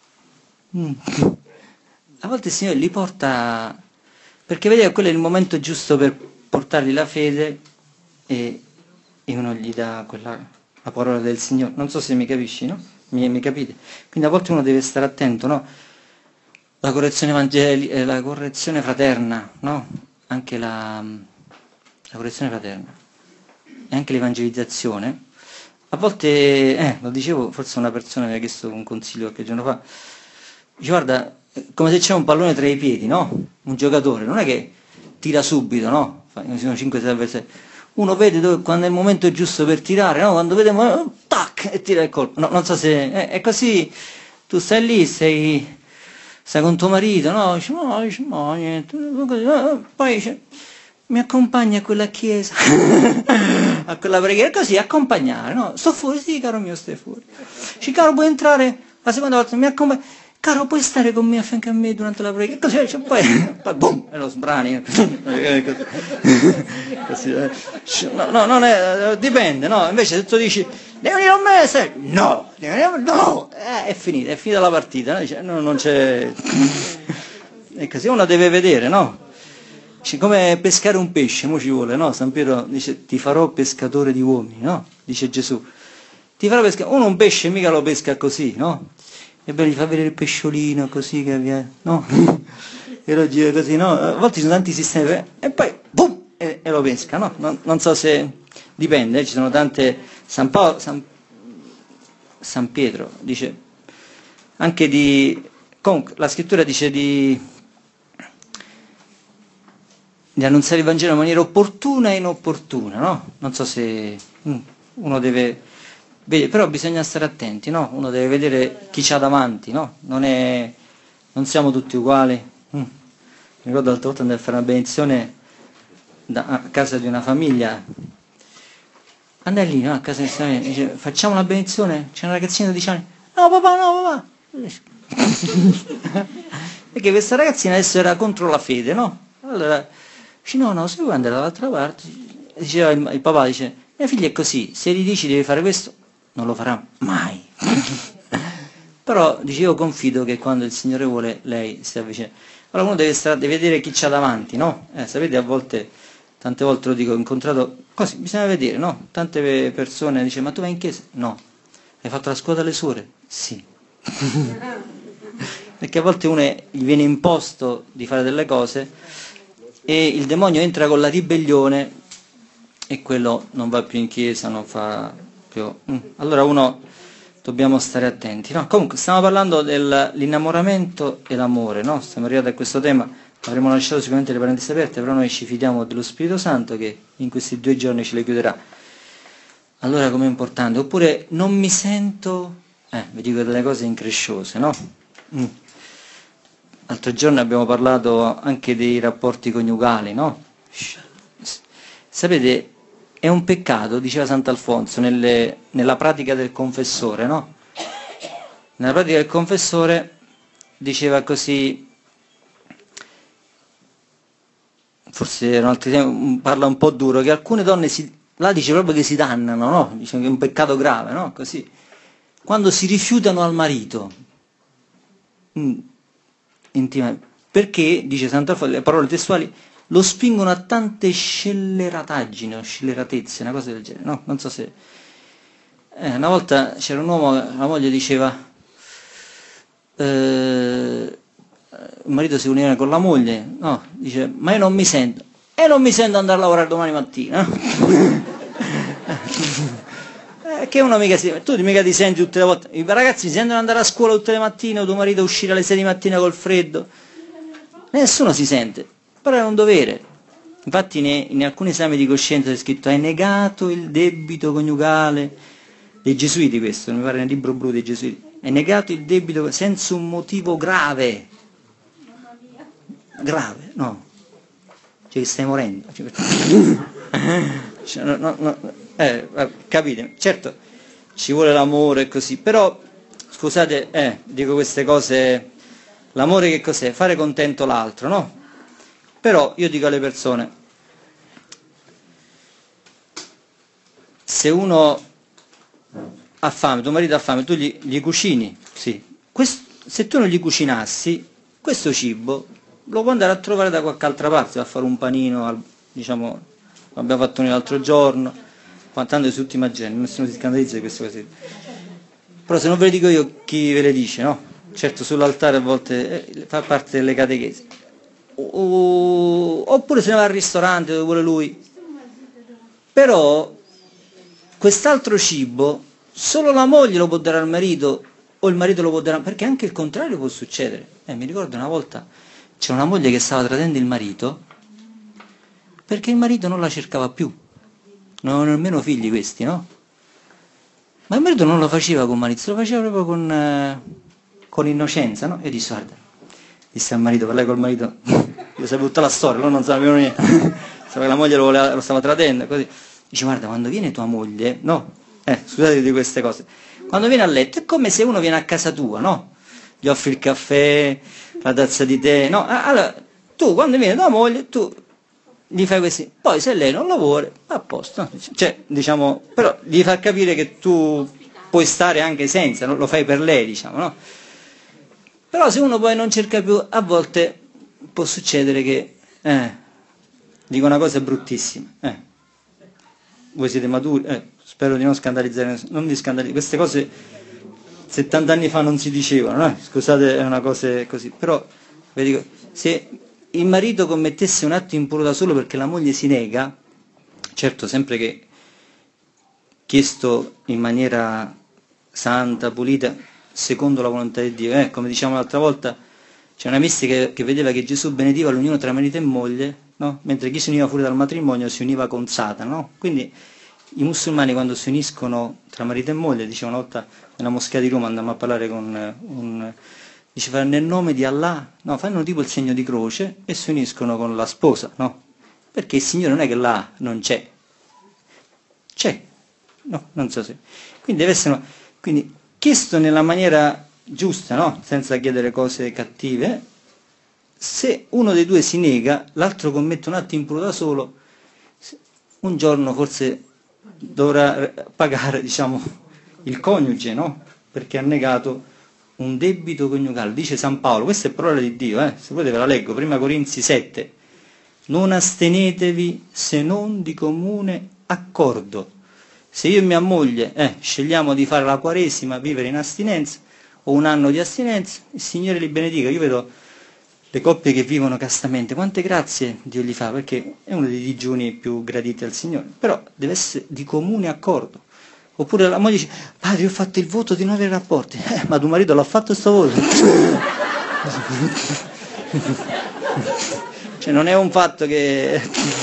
A volte il Signore li porta, perché vede che quello è il momento giusto per portargli la fede e uno gli dà la parola del Signore. Non so se mi capisci, no? Mi capite? Quindi a volte uno deve stare attento, no? La correzione la correzione fraterna, no? Anche la correzione fraterna e anche l'evangelizzazione. A volte, lo dicevo, forse una persona mi ha chiesto un consiglio qualche giorno fa, dice guarda, come se c'è un pallone tra i piedi, no? Un giocatore, non è che tira subito, no? Sono 5-6 avversari. Uno vede quando è il momento giusto per tirare, no? Quando vede, tac, e tira il colpo. No, non so se è così, tu stai lì, stai con tuo marito, no? Dice, no, niente. Poi dice, mi accompagni a quella chiesa, a quella preghiera, così, accompagnare, no? Sto fuori, sì, caro mio, stai fuori. Dice, caro, puoi entrare la seconda volta, mi accompagni. Caro, puoi stare con me a fianco a me durante la preghiera? Così, cioè, poi boom, e lo sbrani. Così, no, non è, dipende, no? Invece se tu dici, devi venire con me, sai? No, no, è finita la partita, no? Dice, no, non c'è... E così uno deve vedere, no? Dice, come pescare un pesce, mo ci vuole, no? San Pietro dice, ti farò pescatore di uomini, no? Dice Gesù. Ti farò pescare, uno un pesce mica lo pesca così, no? E beh, gli fa vedere il pesciolino così che viene, no? E lo gira così, no? A volte ci sono tanti sistemi, e poi, boom, e lo pesca, no? Non so se, dipende, ci sono tante, San Pietro dice, anche comunque, la scrittura dice di annunziare il Vangelo in maniera opportuna e inopportuna, no? Non so se uno deve vedere, però bisogna stare attenti, no? Uno deve vedere chi c'ha davanti, no? Non siamo tutti uguali. Mi ricordo l'altra volta andai a fare una benedizione a casa di una famiglia, andai lì, no? A casa di una famiglia, dice, facciamo una benedizione, c'è una ragazzina di 10 anni, no papà, perché questa ragazzina adesso era contro la fede, no? Allora, dice, no, se vuoi andare dall'altra parte, diceva il papà, dice, mia figlia è così, se gli dici devi fare questo, non lo farà mai. Però, dice, io confido che quando il Signore vuole, lei si avvicina. Allora uno deve vedere chi c'ha davanti, no? Sapete, tante volte lo dico, ho incontrato, così, bisogna vedere, no? Tante persone dice, ma tu vai in chiesa? No. Hai fatto la scuola alle suore? Sì. Perché a volte gli viene imposto di fare delle cose e il demonio entra con la ribellione e quello non va più in chiesa, non fa più. Allora dobbiamo stare attenti, no? Comunque stiamo parlando dell'innamoramento e l'amore, no? Stiamo arrivati a questo tema, avremo lasciato sicuramente le parentesi aperte, però noi ci fidiamo dello Spirito Santo che in questi 2 giorni ce le chiuderà. Allora com'è importante? Oppure non mi sento, vi dico delle cose incresciose, no? L'altro giorno abbiamo parlato anche dei rapporti coniugali, no? Sapete, è un peccato, diceva Sant'Alfonso, nella pratica del confessore, no? Nella pratica del confessore diceva così, forse era un altro tema, parla un po' duro, che alcune donne là dice proprio che si dannano, no? Dice che è un peccato grave, no? Così. Quando si rifiutano al marito, perché, dice Sant'Alfonso, le parole testuali, lo spingono a tante scellerataggini o scelleratezze, una cosa del genere, no? Non so se... una volta c'era un uomo, la moglie diceva, il marito si univa con la moglie, no? Dice, ma io non mi sento, e non mi sento andare a lavorare domani mattina. Che uno mica tu mica ti senti tutte le volte, i ragazzi si sentono andare a scuola tutte le mattine, o tuo marito uscire alle 6 di mattina col freddo, nessuno si sente, però è un dovere. Infatti in alcuni esami di coscienza è scritto hai negato il debito coniugale, dei Gesuiti questo, mi pare nel libro blu dei Gesuiti, hai negato il debito senza un motivo grave, no, cioè che stai morendo, capite? Certo, ci vuole l'amore e così, però, scusate, dico queste cose, l'amore che cos'è? Fare contento l'altro, no? Però io dico alle persone, se uno ha fame, tuo marito ha fame, tu gli cucini, sì. Se tu non gli cucinassi, questo cibo lo può andare a trovare da qualche altra parte, va a fare un panino, diciamo, l'abbiamo fatto noi l'altro giorno, tanto si tutti immaginano, nessuno si scandalizza di queste cose. Però se non ve le dico io, chi ve le dice, no? Certo sull'altare a volte fa parte delle catechesi. Oppure se ne va al ristorante dove vuole lui. Però quest'altro cibo solo la moglie lo può dare al marito o il marito lo può dare, perché anche il contrario può succedere. Mi ricordo una volta c'era una moglie che stava tradendo il marito perché il marito non la cercava più, non avevano nemmeno figli questi, no? Ma il marito non lo faceva con malizia, lo faceva proprio con innocenza, no? E io disse, guarda, disse al marito, parlai col marito, io sapevo tutta la storia, loro non sapevano niente, sapeva che la moglie lo stava tradendo, così. Dice, guarda, quando viene tua moglie, no? Scusate di queste cose, quando viene a letto è come se uno viene a casa tua, no? Gli offri il caffè, la tazza di tè, no? Allora, tu quando viene tua moglie, tu gli fai così, poi se lei non lo vuole, a posto, no? Cioè, diciamo, però gli fa capire che tu puoi stare anche senza, non lo fai per lei, diciamo, no? Però se uno poi non cerca più, a volte può succedere che Dico una cosa bruttissima. Voi siete maturi, spero di non scandalizzare nessuno, non vi scandalizzare, queste cose 70 anni fa non si dicevano, scusate, è una cosa così, però vi dico, se il marito commettesse un atto impuro da solo perché la moglie si nega, certo sempre che chiesto in maniera santa, pulita, secondo la volontà di Dio, come diciamo l'altra volta, c'è una mistica che vedeva che Gesù benediva l'unione tra marito e moglie, no? Mentre chi si univa fuori dal matrimonio si univa con Satana, no? Quindi i musulmani quando si uniscono tra marito e moglie, diceva una volta nella moschea di Roma, andammo a parlare con diceva nel nome di Allah, no, fanno tipo il segno di croce e si uniscono con la sposa, no? Perché il Signore non è che là non c'è, no, non so se. Quindi deve essere, quindi chiesto nella maniera giusta, no? Senza chiedere cose cattive, se uno dei due si nega, l'altro commette un atto impuro da solo, un giorno forse dovrà pagare, diciamo, il coniuge, no? Perché ha negato un debito coniugale. Dice San Paolo, questa è parola di Dio, se volete ve la leggo, 1 Corinzi 7, non astenetevi se non di comune accordo. Se io e mia moglie scegliamo di fare la Quaresima, vivere in astinenza, o un anno di astinenza, il Signore li benedica. Io vedo le coppie che vivono castamente, quante grazie Dio gli fa, perché è uno dei digiuni più graditi al Signore, però deve essere di comune accordo. Oppure la moglie dice, padre, io ho fatto il voto di non avere rapporti, ma tuo marito l'ha fatto sto voto? Cioè non è un fatto che...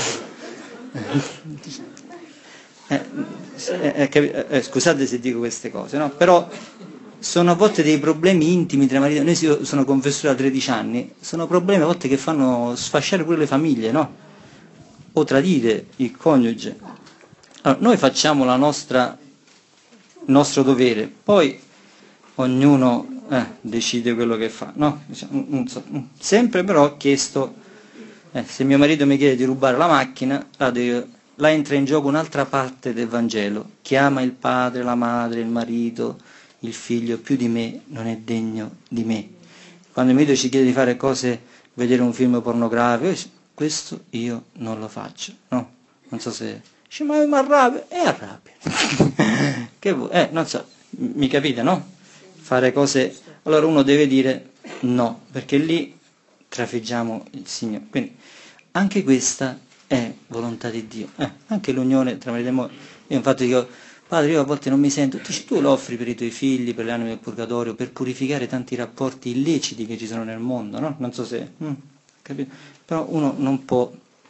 scusate se dico queste cose, no? Però sono a volte dei problemi intimi tra marito e noi. Io sono confessore da 13 anni, sono problemi a volte che fanno sfasciare pure le famiglie, no? O tradire il coniuge. Allora, noi facciamo il nostro dovere, poi ognuno decide quello che fa, no? Non so, sempre però ho chiesto, se mio marito mi chiede di rubare la macchina, là entra in gioco un'altra parte del Vangelo, chi ama il padre, la madre, il marito, il figlio più di me non è degno di me. Quando il marito ci chiede di fare cose, vedere un film pornografico, questo io non lo faccio, no? Non so se... dice, ma mi arrabbia, e arrabbia. Che vuoi? Non so, mi capite, no? Fare cose... Allora uno deve dire no, perché lì trafiggiamo il Signore. Quindi anche questa è volontà di Dio. Anche l'unione tra marito e moglie. Io infatti dico, padre, io a volte non mi sento, tu lo offri per i tuoi figli, per le anime del purgatorio, per purificare tanti rapporti illeciti che ci sono nel mondo, no? Non so se... capito? Però uno non può...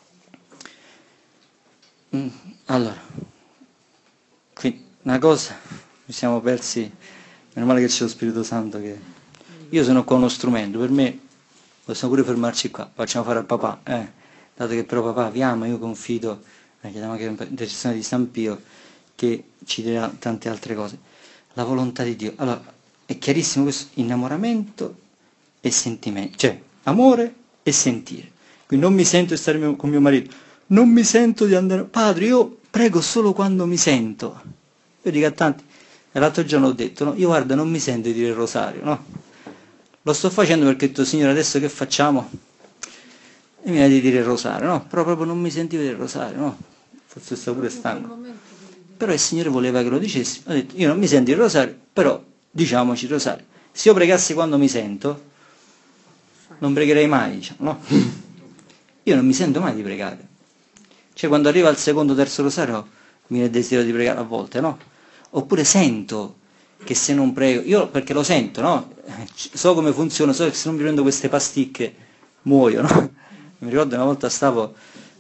Allora, qui una cosa, ci siamo persi, meno male che c'è lo Spirito Santo che... Io sono qua uno strumento, per me possiamo pure fermarci qua, facciamo fare al papà, dato che però papà vi ama, io confido, chiediamo anche l'intercessione di San Pio, che ci dirà tante altre cose. La volontà di Dio, allora, è chiarissimo questo, innamoramento e sentimento, cioè amore e sentire. Quindi non mi sento di stare con mio marito, non mi sento di andare... Padre, io prego solo quando mi sento. Io dico a tanti, l'altro giorno ho detto, no? Io guarda, non mi sento di dire il rosario, no? Lo sto facendo perché ho detto, Signore, adesso che facciamo? E mi viene di dire il rosario, no? Però proprio non mi sentivo di dire il rosario, no? Forse sto pure stanco. Però il Signore voleva che lo dicessi. Ho detto, io non mi sento di dire il rosario, però diciamoci il rosario. Se io pregassi quando mi sento, non pregherei mai, diciamo, no? Io non mi sento mai di pregare. Cioè quando arriva al secondo, terzo rosario mi viene il desiderio di pregare a volte, no? Oppure sento che se non prego, io perché lo sento, no? So come funziona, so che se non mi prendo queste pasticche muoio, no? Mi ricordo una volta stavo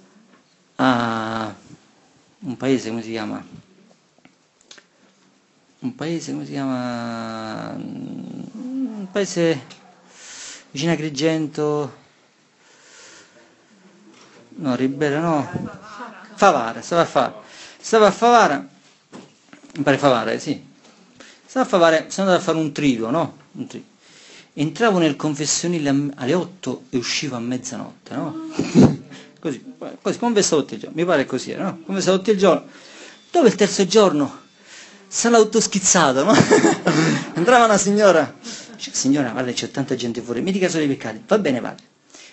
a un paese, come si chiama? Un paese vicino a Agrigento, no, Ribera, no, Favara, stava a Favara, mi pare Favara, sì, stava a Favara, sono andato a fare un triduo, no? Un triduo. Entravo nel confessionile alle 8 e uscivo a mezzanotte, no? Così, confessavo tutti il giorno, mi pare così, no? Confessavo tutti il giorno. Dopo il terzo giorno, sono autoschizzato, no? Entrava una signora, dice, signora, guarda, c'è tanta gente fuori, mi dica solo i peccati, va bene, padre.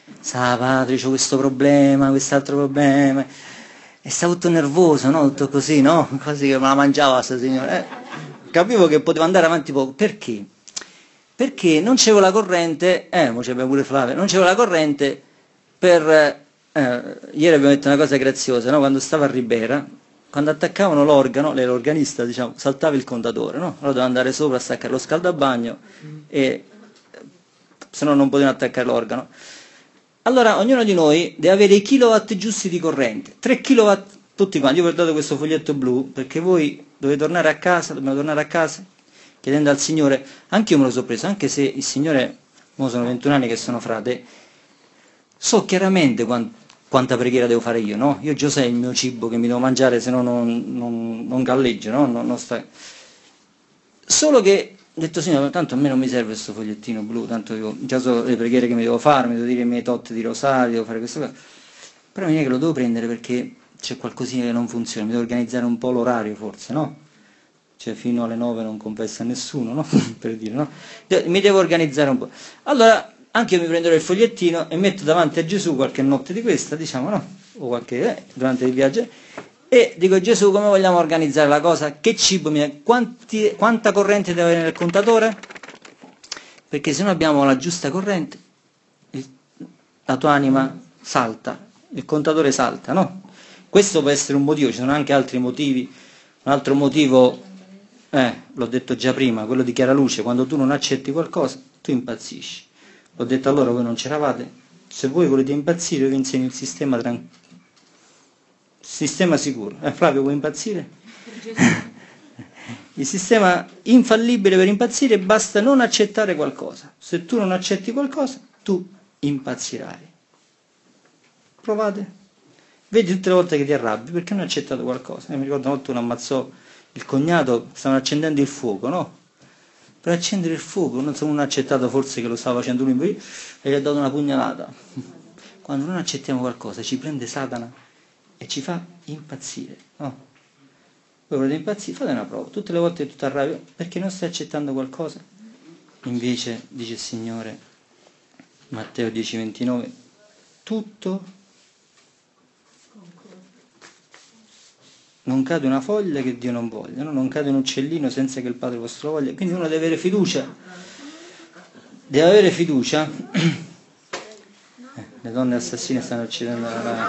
sa padre, c'ho questo problema, quest'altro problema, e stava tutto nervoso, no? Tutto così, no? Quasi che me la mangiava sta signora. Capivo che poteva andare avanti poco. Perché? Perché non c'avevo la corrente, mo c'abbiamo pure Flavia, non c'avevo la corrente per... ieri abbiamo detto una cosa graziosa, no? Quando stava a Ribera, quando attaccavano l'organo, lei l'organista, diciamo, saltava il contatore, no? Allora doveva andare sopra a staccare lo scaldabagno e se no non potevano attaccare l'organo. Allora ognuno di noi deve avere i kilowatt giusti di corrente, 3 kilowatt tutti quanti. Io vi ho dato questo foglietto blu perché voi dovete tornare a casa, dobbiamo tornare a casa chiedendo al Signore, anche io me lo so preso, anche se il Signore, mo sono 21 anni che sono frate, so chiaramente quanta preghiera devo fare io, no? Io già sai il mio cibo che mi devo mangiare, se no non galleggio, no? Non sta... Solo che ho detto Signore, tanto a me non mi serve questo fogliettino blu, tanto io già so le preghiere che mi devo fare, mi devo dire i miei tot di rosario, devo fare queste cose, però mi viene che lo devo prendere perché c'è qualcosina che non funziona, mi devo organizzare un po' l'orario forse, no? Cioè fino alle 9 non confessa a nessuno, no? Per dire, no? Mi devo organizzare un po'. Allora anche io mi prenderò il fogliettino e metto davanti a Gesù qualche notte di questa, diciamo, no? O qualche durante il viaggio, e dico Gesù come vogliamo organizzare la cosa? Che cibo quanta corrente deve avere nel contatore? Perché se noi abbiamo la giusta corrente, la tua anima salta, il contatore salta, no? Questo può essere un motivo, ci sono anche altri motivi. Un altro motivo, l'ho detto già prima, quello di chiara luce, quando tu non accetti qualcosa, tu impazzisci. L'ho detto allora, voi non c'eravate, se voi volete impazzire vi insegno il sistema sistema sicuro. Flavio, vuoi impazzire? Il sistema infallibile per impazzire, basta non accettare qualcosa. Se tu non accetti qualcosa, tu impazzirai. Provate. Vedi tutte le volte che ti arrabbi perché non hai accettato qualcosa. Mi ricordo una volta uno ammazzò il cognato, stavano accendendo il fuoco, no? Per accendere il fuoco, non ha accettato forse che lo stava facendo lui, e gli ha dato una pugnalata. Quando non accettiamo qualcosa ci prende Satana e ci fa impazzire, no? Voi volete impazzire? Fate una prova. Tutte le volte che tu ti arrabbi perché non stai accettando qualcosa. Invece, dice il Signore, Matteo 10,29, tutto... Non cade una foglia che Dio non voglia, no? Non cade un uccellino senza che il Padre vostro lo voglia. Quindi uno deve avere fiducia. Deve avere fiducia. Le donne assassine stanno uccidendo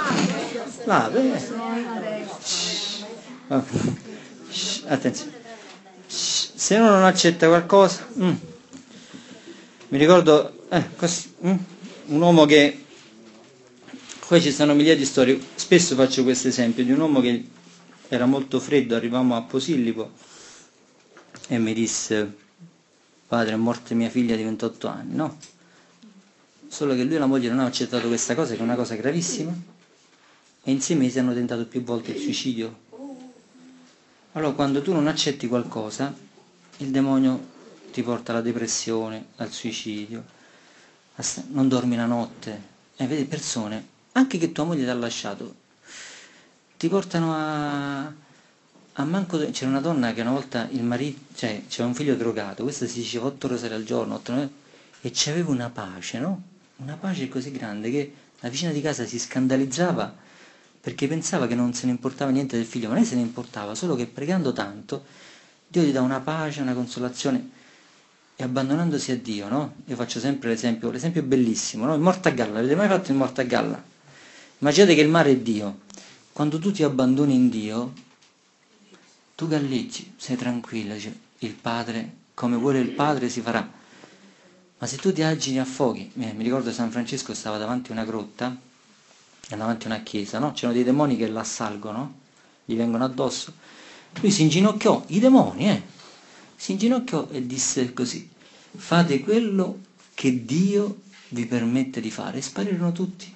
attenzione. Se uno non accetta qualcosa... Mi ricordo un uomo che... Poi ci stanno migliaia di storie. Spesso faccio questo esempio di un uomo che... Era molto freddo, arrivammo a Posillipo e mi disse, padre, è morta mia figlia di 28 anni, no? Solo che lui e la moglie non hanno accettato questa cosa, che è una cosa gravissima, e insieme si hanno tentato più volte il suicidio. Allora quando tu non accetti qualcosa, il demonio ti porta alla depressione, al suicidio, non dormi la notte, e vedi persone, anche che tua moglie ti ha lasciato, ti portano a manco... C'era una donna che una volta il marito, cioè c'era un figlio drogato, questa si diceva 8 rosari al giorno, 8, e c'aveva una pace, no? Una pace così grande che la vicina di casa si scandalizzava perché pensava che non se ne importava niente del figlio, ma lei se ne importava, solo che pregando tanto Dio gli dà una pace, una consolazione e abbandonandosi a Dio, no? Io faccio sempre l'esempio è bellissimo, no? Il morto a galla, avete mai fatto il morto a galla? Immaginate che il mare è Dio. Quando tu ti abbandoni in Dio, tu galleggi, sei tranquilla, dice, il Padre, come vuole il Padre si farà. Ma se tu ti agiti a fuochi, mi ricordo San Francesco stava davanti a una grotta, davanti a una chiesa, no? C'erano dei demoni che l'assalgono, gli vengono addosso. Lui si inginocchiò, i demoni, si inginocchiò e disse così, fate quello che Dio vi permette di fare. E sparirono tutti.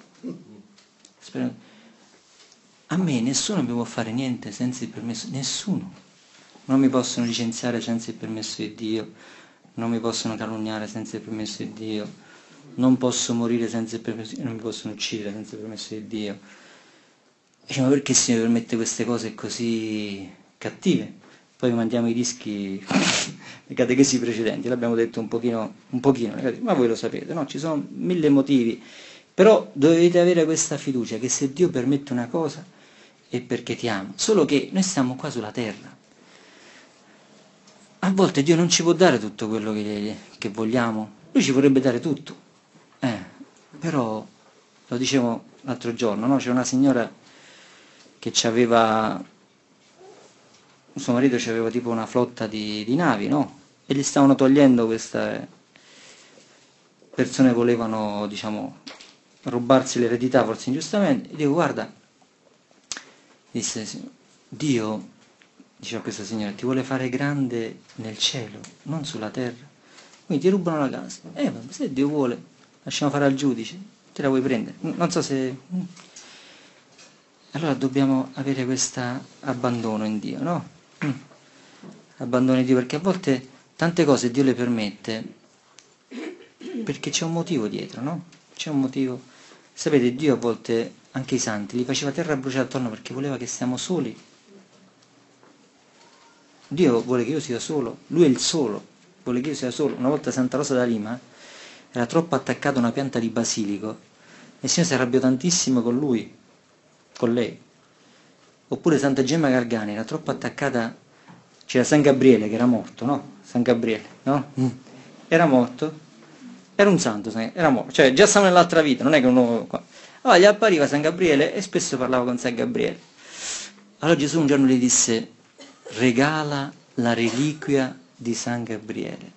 A me nessuno mi può fare niente senza il permesso, nessuno. Non mi possono licenziare senza il permesso di Dio, non mi possono calunniare senza il permesso di Dio, non posso morire senza il permesso di Dio, non mi possono uccidere senza il permesso di Dio. Dice, ma perché si mi permette queste cose così cattive? Poi mandiamo i dischi dei catechesi precedenti, l'abbiamo detto un pochino, ma voi lo sapete, no? Ci sono 1000 motivi Però dovete avere questa fiducia che se Dio permette una cosa è perché ti ama. Solo che noi stiamo qua sulla terra. A volte Dio non ci può dare tutto quello che vogliamo. Lui ci vorrebbe dare tutto. Però, lo dicevo l'altro giorno, no? C'è una signora che aveva, suo marito aveva tipo una flotta di navi, no? E gli stavano togliendo queste persone, volevano, diciamo, rubarsi l'eredità, forse ingiustamente. E dico, guarda, disse, Dio, diceva questa signora, ti vuole fare grande nel cielo, non sulla terra. Quindi ti rubano la casa. Se Dio vuole, lasciamo fare al giudice, te la vuoi prendere. Non so se... Allora dobbiamo avere questo abbandono in Dio, no? Abbandono in Dio, perché a volte tante cose Dio le permette perché c'è un motivo dietro, no? C'è un motivo. Sapete, Dio a volte, anche i santi, li faceva terra bruciata attorno perché voleva che stiamo soli. Dio vuole che io sia solo, Lui è il solo, vuole che io sia solo. Una volta Santa Rosa da Lima era troppo attaccata a una pianta di basilico e il Signore si arrabbiò tantissimo con lui, con lei. Oppure Santa Gemma Gargani era troppo attaccata, c'era San Gabriele che era morto, no? San Gabriele, no? Era morto, era un santo, era morto, cioè già stava nell'altra vita, non è che uno... Allora gli appariva San Gabriele e spesso parlava con San Gabriele. Allora Gesù un giorno gli disse, regala la reliquia di San Gabriele.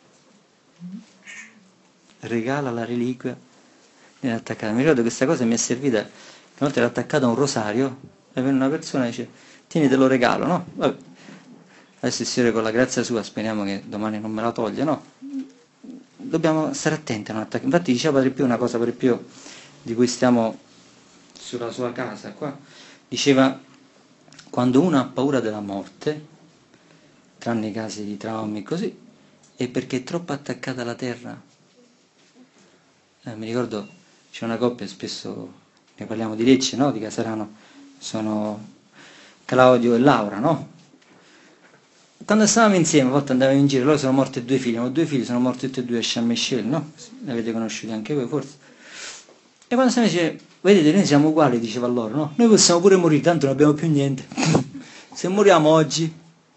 Regala la reliquia. Mi ricordo che questa cosa mi è servita, una volta era attaccata a un rosario, e venne una persona e dice, tieni, te lo regalo, no? Vabbè. Adesso il Signore con la grazia sua, speriamo che domani non me la toglie, no? Dobbiamo stare attenti a non attaccare. Infatti diceva Padre Pio una cosa, Padre Pio, di cui stiamo sulla sua casa, qua, diceva, quando uno ha paura della morte, tranne i casi di traumi così, è perché è troppo attaccata alla terra. Mi ricordo, c'è una coppia, spesso ne parliamo di Lecce, no? Di Casarano, sono Claudio e Laura, no? Quando stavamo insieme, a volte andavamo in giro, loro sono morti 2 figli, ma 2 figli sono morti tutti e 2 a Chammichel, no? Li avete conosciuti anche voi, forse. E quando stavamo dice, vedete, noi siamo uguali, diceva loro, no? Noi possiamo pure morire, tanto non abbiamo più niente. Se moriamo oggi,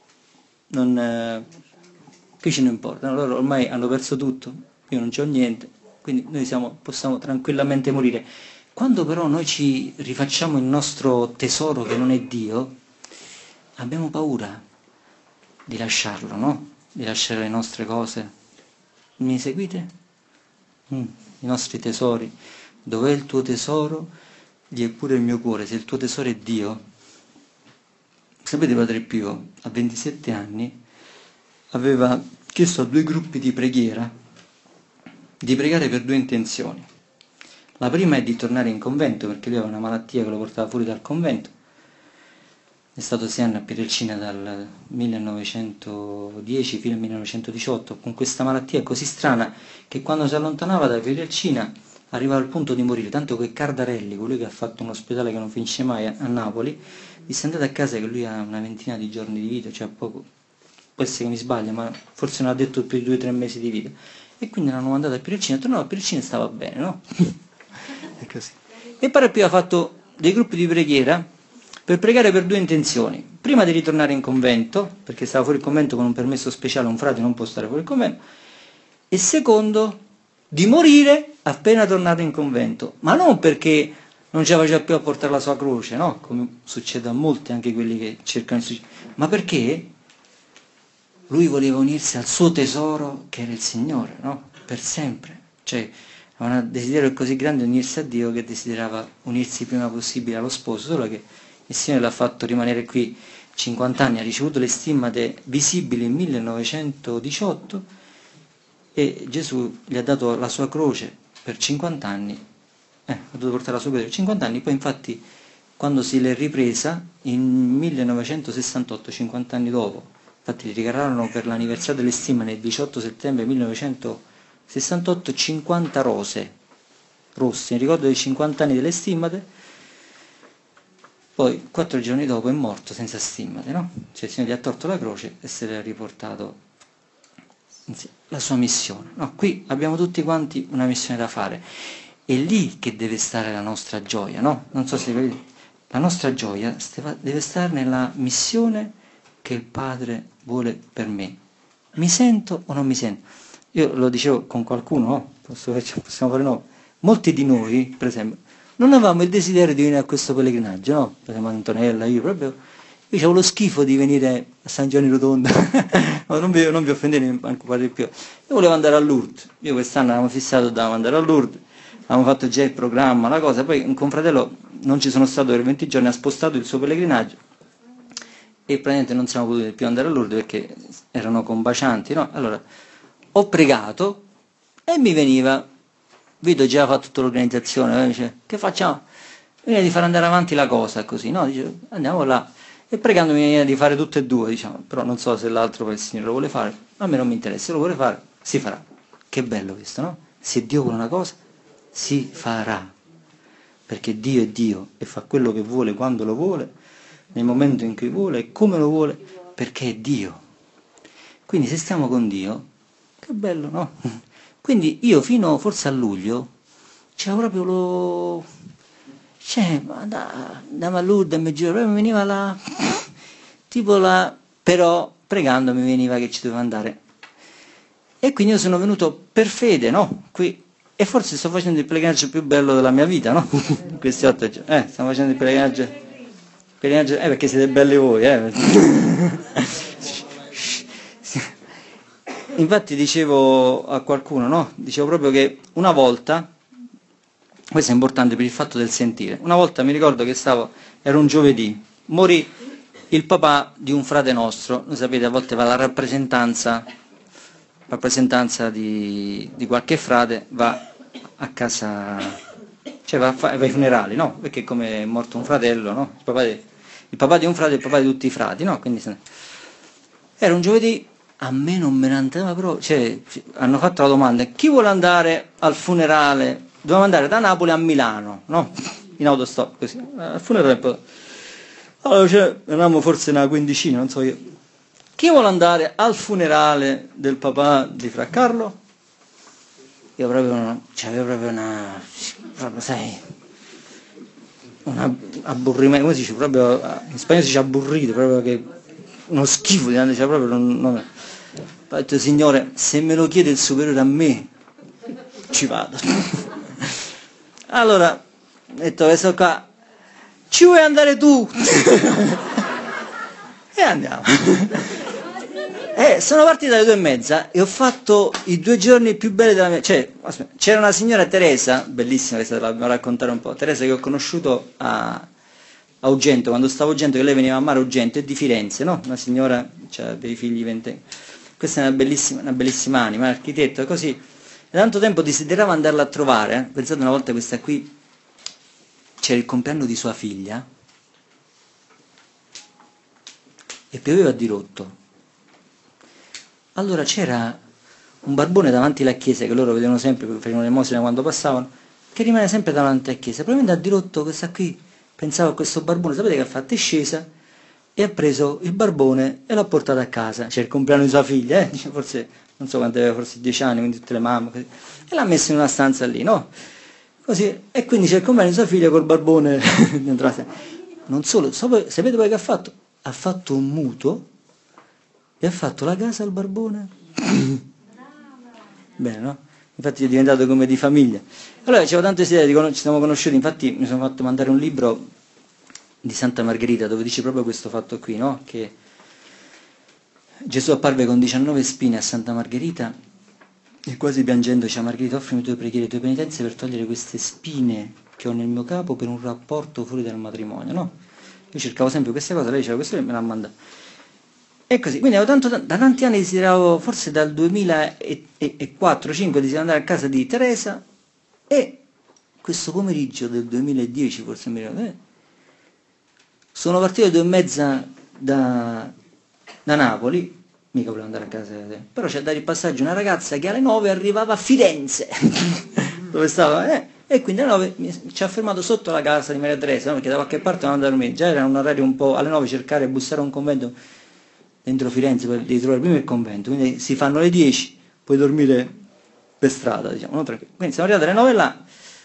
che ce ne importa? No? Loro ormai hanno perso tutto, io non c'ho niente, quindi noi possiamo tranquillamente morire. Quando però noi ci rifacciamo il nostro tesoro che non è Dio, abbiamo paura di lasciarlo, no? Di lasciare le nostre cose. Mi seguite? I nostri tesori. Dov'è il tuo tesoro? Lì è pure il mio cuore. Se il tuo tesoro è Dio. Sapete, Padre Pio, a 27 anni, aveva chiesto a 2 gruppi di preghiera di pregare per 2 intenzioni. La prima è di tornare in convento, perché lui aveva una malattia che lo portava fuori dal convento. È stato 6 anni a Pietrelcina dal 1910 fino al 1918, con questa malattia così strana che quando si allontanava da Pietrelcina arrivava al punto di morire, tanto che Cardarelli, colui che ha fatto un ospedale che non finisce mai a Napoli, disse andate a casa che lui ha una ventina di giorni di vita, cioè poco, può essere che mi sbaglio, ma forse non ha detto più di 2 o 3 mesi di vita. E quindi l'hanno mandato a Pietrelcina, tornava a Pietrelcina e stava bene, no? È così. E Padre Pio ha fatto dei gruppi di preghiera per pregare per 2 intenzioni. Prima di ritornare in convento, perché stava fuori il convento con un permesso speciale, un frate non può stare fuori il convento, e secondo, di morire appena tornato in convento, ma non perché non ce la faceva più a portare la sua croce, no? Come succede a molti, anche quelli che cercano il suicidio, ma perché lui voleva unirsi al suo tesoro che era il Signore, no? Per sempre. Cioè, aveva un desiderio così grande di unirsi a Dio che desiderava unirsi il prima possibile allo sposo, solo che il Signore l'ha fatto rimanere qui 50 anni, ha ricevuto le stimmate visibili nel 1918 e Gesù gli ha dato la sua croce per 50 anni, ha dovuto portare la sua croce per 50 anni, poi infatti quando si l'è ripresa, in 1968, 50 anni dopo, infatti li regalarono per l'anniversario delle stimmate il 18 settembre 1968, 50 rose rosse, in ricordo dei 50 anni delle stimmate. Poi 4 giorni dopo è morto senza stimmate, no? Cioè il Signore gli ha tolto la croce e se l'ha riportato la sua missione. No, qui abbiamo tutti quanti una missione da fare è lì che deve stare la nostra gioia, no? Non so se vedete, la nostra gioia deve stare nella missione che il Padre vuole per me. Mi sento o non mi sento? Io lo dicevo con qualcuno, no? Possiamo fare no. Molti di noi, per esempio, non avevamo il desiderio di venire a questo pellegrinaggio, no? Per esempio Antonella, io avevo lo schifo di venire a San Giovanni Rotondo, no, non vi offendete anche di più. Io volevo andare a Lourdes, io quest'anno avevamo fissato, dovevamo andare a Lourdes, avevamo fatto già il programma, la cosa, poi un confratello non ci sono stato per 20 giorni, ha spostato il suo pellegrinaggio e praticamente non siamo potuti più andare a Lourdes perché erano combacianti, no? Allora, ho pregato e mi veniva, vedo già fatto tutta l'organizzazione, dice, che facciamo? Veniva di fare andare avanti la cosa così, no? Dice, andiamo là. E pregando mi veniva di fare tutte e due, diciamo, però non so se l'altro poi il Signore lo vuole fare, a me non mi interessa, se lo vuole fare, si farà. Che bello questo, no? Se Dio vuole una cosa, si farà, perché Dio è Dio e fa quello che vuole quando lo vuole, nel momento in cui vuole e come lo vuole, perché è Dio. Quindi se stiamo con Dio, che bello, no? Quindi io fino forse a luglio c'era proprio lo... Cioè, andavo a Lourdes, mi veniva la... tipo la... però pregando mi veniva che ci dovevo andare. E quindi io sono venuto per fede, no? Qui. E forse sto facendo il pellegrinaggio più bello della mia vita, no? In questi 8 giorni. Stiamo facendo il pellegrinaggio... perché siete belli voi, Infatti dicevo a qualcuno, no? Dicevo proprio che una volta... Questo è importante per il fatto del sentire. Una volta mi ricordo che era un giovedì, morì il papà di un frate nostro, voi sapete a volte va la rappresentanza di qualche frate, va a casa, cioè va ai funerali, no? Perché come è morto un fratello, no? Il papà di un frate è il papà di tutti i frati, no? Quindi era un giovedì, a me non me ne andava proprio, cioè hanno fatto la domanda, chi vuole andare al funerale? Dovevamo andare da Napoli a Milano, no? In autostop, così. Al funerale. Allora eravamo forse una quindicina, non so io. Chi vuole andare al funerale del papà di Fra Carlo? Io proprio c'avevo proprio sai, un aburrimento, come si dice, proprio, in spagnolo si dice aburrito, proprio che uno schifo, cioè proprio non. Ho detto, Signore, se me lo chiede il superiore a me, ci vado. Allora, ho detto, questo qua, ci vuoi andare tu? E andiamo. Sono partita alle 2:30 e ho fatto i 2 giorni più belli della mia... Cioè, aspetta, c'era una signora Teresa, bellissima, questa la devo raccontare un po', Teresa che ho conosciuto a Ugento, quando stavo a Ugento, che lei veniva a mare a Ugento, è di Firenze, no? Una signora, ha dei figli 20. Questa è una bellissima anima, architetto, così. Da tanto tempo desideravo andarla a trovare, pensate una volta questa qui, c'era il compleanno di sua figlia, e pioveva a dirotto. Allora c'era un barbone davanti alla chiesa, che loro vedevano sempre, perché facevano l'elemosina quando passavano, che rimane sempre davanti alla chiesa. Probabilmente a dirotto questa qui pensava a questo barbone, sapete che ha fatto? È scesa e ha preso il barbone e l'ha portato a casa. C'è il compleanno di sua figlia, forse, non so quanto aveva, forse 10 anni, quindi tutte le mamme, così. E l'ha messo in una stanza lì, no? Così, e quindi c'è il compleanno di sua figlia col barbone dentro la stanza. Non solo, sapete poi che ha fatto? Ha fatto un mutuo e ha fatto la casa al barbone. Bene, no? Infatti è diventato come di famiglia. Allora c'avevo tante idee, ci siamo conosciuti, infatti mi sono fatto mandare un libro di Santa Margherita dove dice proprio questo fatto qui, no? Che Gesù apparve con 19 spine a Santa Margherita e quasi piangendo dice: Margherita, offrimi tue preghiere e tue penitenze per togliere queste spine che ho nel mio capo per un rapporto fuori dal matrimonio, no? Io cercavo sempre questa cosa, lei diceva questo e me l'ha mandato. E così, quindi da tanti anni desideravo, forse dal 2004-2005 desideravo andare a casa di Teresa, e questo pomeriggio del 2010, forse mi ricordo, sono partito alle 2:30 da Napoli, mica volevo andare a casa, però c'è da il passaggio una ragazza che alle 9 arrivava a Firenze, dove stava, e quindi alle 9 ci ha fermato sotto la casa di Maria Teresa, no? Perché da qualche parte non andava a dormire, già era un orario un po', alle 9 cercare e bussare a un convento dentro Firenze per trovare prima il convento, quindi si fanno le 10, puoi dormire per strada, diciamo, no? Quindi siamo arrivati alle 9 là,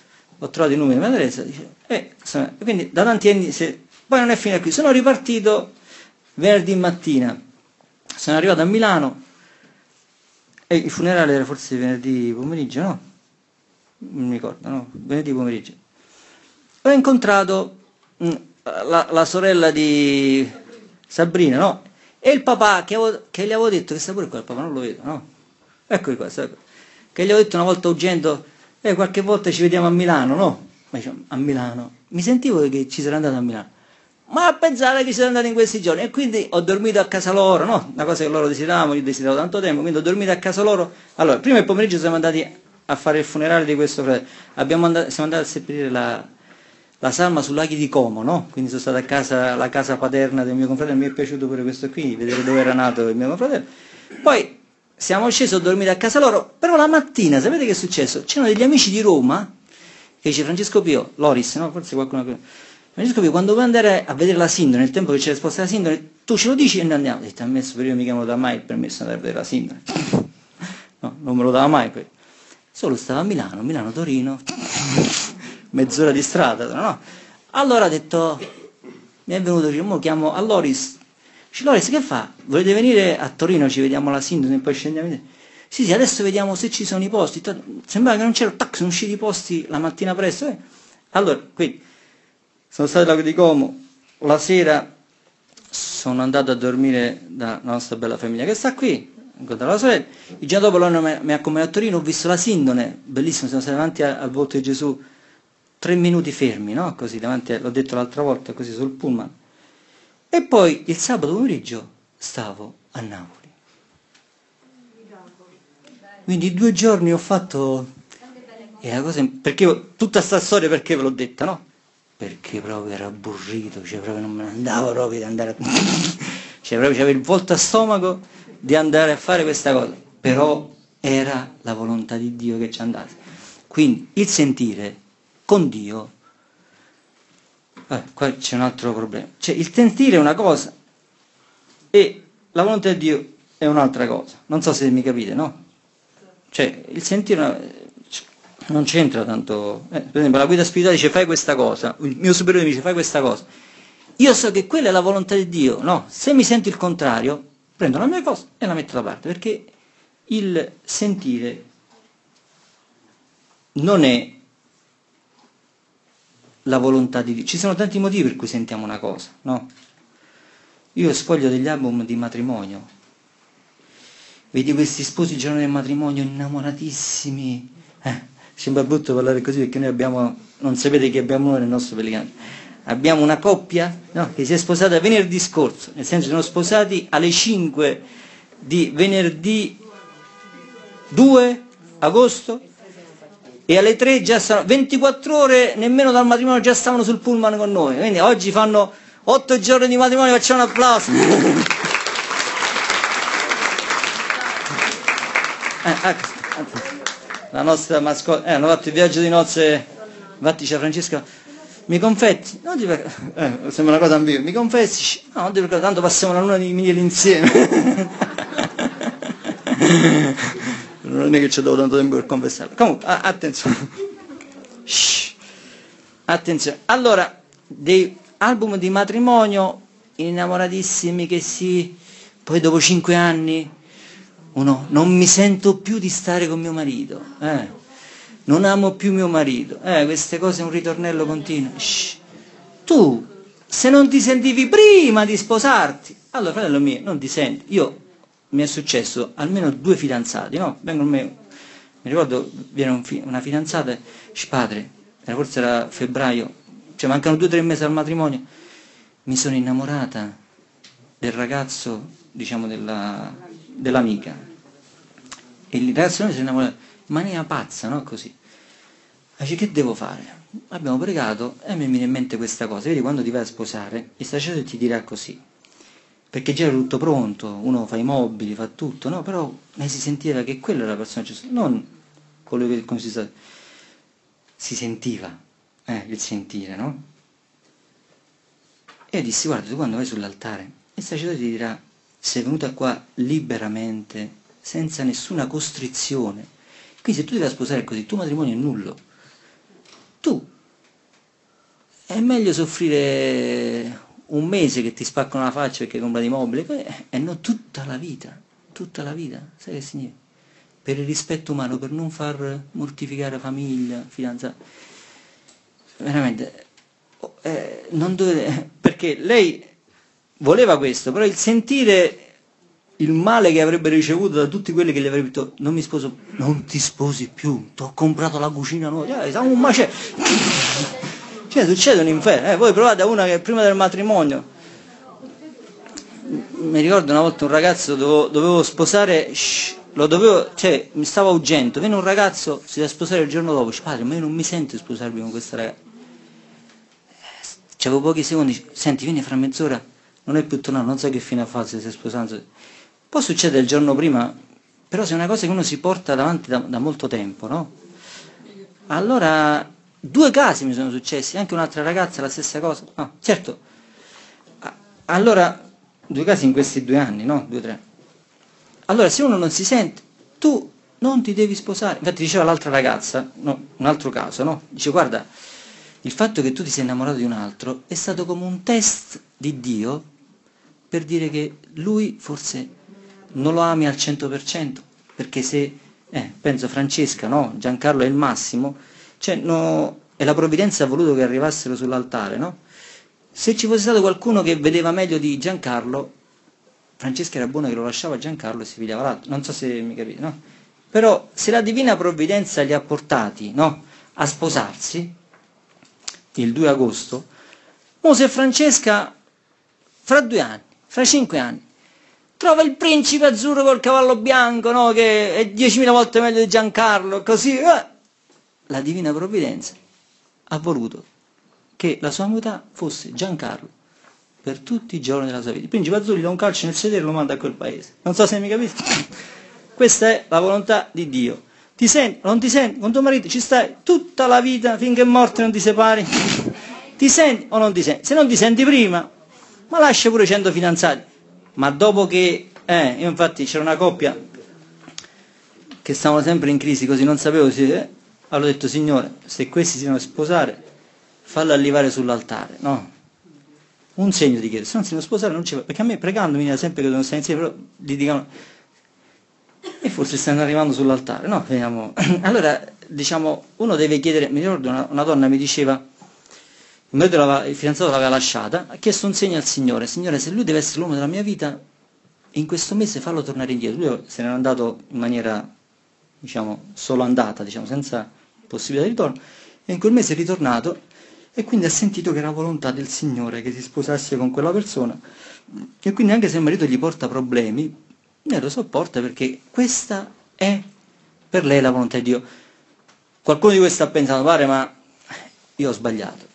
ho trovato i numeri di Madre Teresa, dice, quindi da tanti anni, poi non è finita qui, sono ripartito venerdì mattina, sono arrivato a Milano, e il funerale era forse venerdì pomeriggio, no? Non mi ricordo, no? Venerdì pomeriggio. Ho incontrato la sorella di Sabrina, no? E il papà che gli avevo detto, che sta pure qua, il papà non lo vedo, no? Eccoli qua, che gli avevo detto una volta uggendo, qualche volta ci vediamo a Milano, no? Ma dice, a Milano? Mi sentivo che ci sarei andato a Milano. Ma pensare che ci sono andato in questi giorni, e quindi ho dormito a casa loro, no? Una cosa che loro desideravano, io desideravo tanto tempo, quindi ho dormito a casa loro. Allora, prima il pomeriggio siamo andati a fare il funerale di questo fratello, siamo andati a seppellire la salma sul Laghi di Como, no? Quindi sono stato a casa, la casa paterna del mio confratello, mi è piaciuto pure questo qui, vedere dove era nato il mio confratello. Poi siamo scesi, ho dormito a casa loro, però la mattina, sapete che è successo? C'erano degli amici di Roma, che dice Francesco Pio, Loris, no? Forse qualcuno... Francesco Pio, quando vuoi andare a vedere la sindone, nel tempo che c'è risposta alla sindone, tu ce lo dici e noi andiamo. Ho detto, a me superiore mica me lo dà mai il permesso di andare a vedere la sindone. No, non me lo dava mai quello. Solo stava a Milano, Torino, mezz'ora di strada, no? Allora ha detto, mi è venuto, mo chiamo a Loris. Dice, Loris, che fa? Volete venire a Torino, ci vediamo la sindone e poi scendiamo? Sì, adesso vediamo se ci sono i posti. Sembrava che non c'era, sono usciti i posti la mattina presto. Allora, qui, sono stato al Lago di Como, la sera sono andato a dormire dalla nostra bella famiglia che sta qui, ho incontrato la sorella, il giorno dopo loro mi ha accompagnato a Torino, ho visto la sindone, bellissimo, siamo stati davanti al volto di Gesù, 3 minuti fermi, no? Così, davanti, l'ho detto l'altra volta, così sul pullman. E poi il sabato pomeriggio stavo a Napoli. Quindi 2 giorni ho fatto... E la cosa, perché tutta sta storia perché ve l'ho detta, no? Perché proprio ero aburrito, cioè proprio non me ne andavo proprio di andare a... cioè proprio c'avevo il volto a stomaco di andare a fare questa cosa, però era la volontà di Dio che ci andasse. Quindi il sentire con Dio, qua c'è un altro problema, cioè il sentire è una cosa e la volontà di Dio è un'altra cosa, non so se mi capite, no? Cioè il sentire non c'entra tanto, per esempio la guida spirituale dice fai questa cosa, il mio superiore mi dice fai questa cosa, io so che quella è la volontà di Dio, no? Se mi sento il contrario, prendo la mia cosa e la metto da parte, perché il sentire non è la volontà di Dio. Ci sono tanti motivi per cui sentiamo una cosa, no? Io sfoglio degli album di matrimonio, vedi questi sposi il giorno del matrimonio innamoratissimi, sembra brutto parlare così perché noi abbiamo, non sapete che abbiamo noi nel nostro pellicano, abbiamo una coppia, no, che si è sposata venerdì scorso, nel senso sono sposati alle 5 di venerdì 2 agosto e alle 3 già stavano, 24 ore nemmeno dal matrimonio già stavano sul pullman con noi, quindi oggi fanno 8 giorni di matrimonio, facciamo un applauso. La nostra mascotte, hanno fatto il viaggio di nozze, infatti c'è Francesca, mi confetti? Non ti sembra una cosa ambigua, mi confessi? No, non ti preoccupare, tanto passiamo la luna di miele insieme. Non è che ci ho dato tanto tempo per confessarlo. Comunque, attenzione. Attenzione. Allora, dei album di matrimonio, innamoratissimi che poi dopo 5 anni, uno, non mi sento più di stare con mio marito, non amo più mio marito, queste cose è un ritornello continuo. Tu, se non ti sentivi prima di sposarti, allora fratello mio, non ti senti. Mi è successo almeno 2 fidanzati, no? Vengono a me, mi ricordo, viene una fidanzata, padre, forse era febbraio, cioè mancano 2 o 3 mesi al matrimonio, mi sono innamorata del ragazzo, diciamo, dell'amica, e il ragazzo si è innamorato in maniera pazza, no? Così. Dice, che devo fare? Abbiamo pregato e mi viene in mente questa cosa, vedi quando ti vai a sposare, il sacerdote ti dirà così, perché già era tutto pronto, uno fa i mobili, fa tutto, no? Però lei si sentiva che quella era la persona giusta, non quello che si sentiva, il sentire, no? E io dissi, guarda, tu quando vai sull'altare, il sacerdote ti dirà, sei venuta qua liberamente, senza nessuna costrizione. Quindi se tu ti vai a sposare così, il tuo matrimonio è nullo. Tu è meglio soffrire un mese che ti spaccano la faccia perché hai comprato i mobili, e non tutta la vita, sai che significa? Per il rispetto umano, per non far mortificare famiglia, fidanzati, veramente, non dovete, perché lei voleva questo, però il sentire il male che avrebbe ricevuto da tutti quelli che gli avrebbero detto non mi sposo, non ti sposi più, ti ho comprato la cucina nuova, siamo un macello. Cioè succede un inferno, voi provate una che prima del matrimonio, mi ricordo una volta un ragazzo, dovevo sposare, cioè mi stava uggendo, viene un ragazzo, si deve sposare il giorno dopo, dice padre ma io non mi sento di sposarmi con questa ragazza, c'avevo pochi secondi, senti vieni fra mezz'ora, non è più tornato, non so che fine ha fatto, si stai sposando, poi succede il giorno prima, però se è una cosa che uno si porta davanti da molto tempo, no? Allora 2 casi mi sono successi, anche un'altra ragazza la stessa cosa, no, certo, allora 2 casi in questi 2 anni, no? 2 o 3. Allora se uno non si sente, tu non ti devi sposare, infatti diceva l'altra ragazza, no, un altro caso, no? Dice guarda, il fatto che tu ti sei innamorato di un altro è stato come un test di Dio per dire che lui forse non lo ami al 100%, perché se, penso Francesca, no? Giancarlo è il massimo, cioè, no, e la provvidenza ha voluto che arrivassero sull'altare, no? Se ci fosse stato qualcuno che vedeva meglio di Giancarlo, Francesca era buona che lo lasciava a Giancarlo e si pigliava l'altro, non so se mi capite, no? Però se la divina provvidenza li ha portati, no, a sposarsi, il 2 agosto, se Francesca fra 2 anni, fra 5 anni, trova il principe azzurro col cavallo bianco, no, che è 10.000 volte meglio di Giancarlo, così, la divina provvidenza ha voluto che la sua metà fosse Giancarlo per tutti i giorni della sua vita. Il principe azzurro gli dà un calcio nel sedere e lo manda a quel paese. Non so se mi capite. Questa è la volontà di Dio. Ti senti o non ti senti? Con tuo marito ci stai tutta la vita finché è morto non ti separi. Ti senti o non ti senti? Se non ti senti prima, ma lascia pure 100 fidanzati. Ma dopo che, io infatti c'era una coppia che stavano sempre in crisi, così non sapevo se, allora ho detto Signore, se questi si devono sposare, fallo arrivare sull'altare, no? Un segno di chiesa, se non si devono sposare non ci va, perché a me pregando mi viene sempre che devono stare insieme, però litigano, e forse stanno arrivando sull'altare, no? Vediamo. Allora, diciamo, uno deve chiedere, mi ricordo una donna mi diceva, il fidanzato l'aveva lasciata, ha chiesto un segno al Signore, Signore se lui deve essere l'uomo della mia vita, in questo mese fallo tornare indietro, lui se n'era andato in maniera, diciamo, solo andata, diciamo, senza possibilità di ritorno, e in quel mese è ritornato, e quindi ha sentito che era volontà del Signore che si sposasse con quella persona, e quindi anche se il marito gli porta problemi, lei lo sopporta perché questa è per lei la volontà di Dio. Qualcuno di voi sta pensando, pare, ma io ho sbagliato.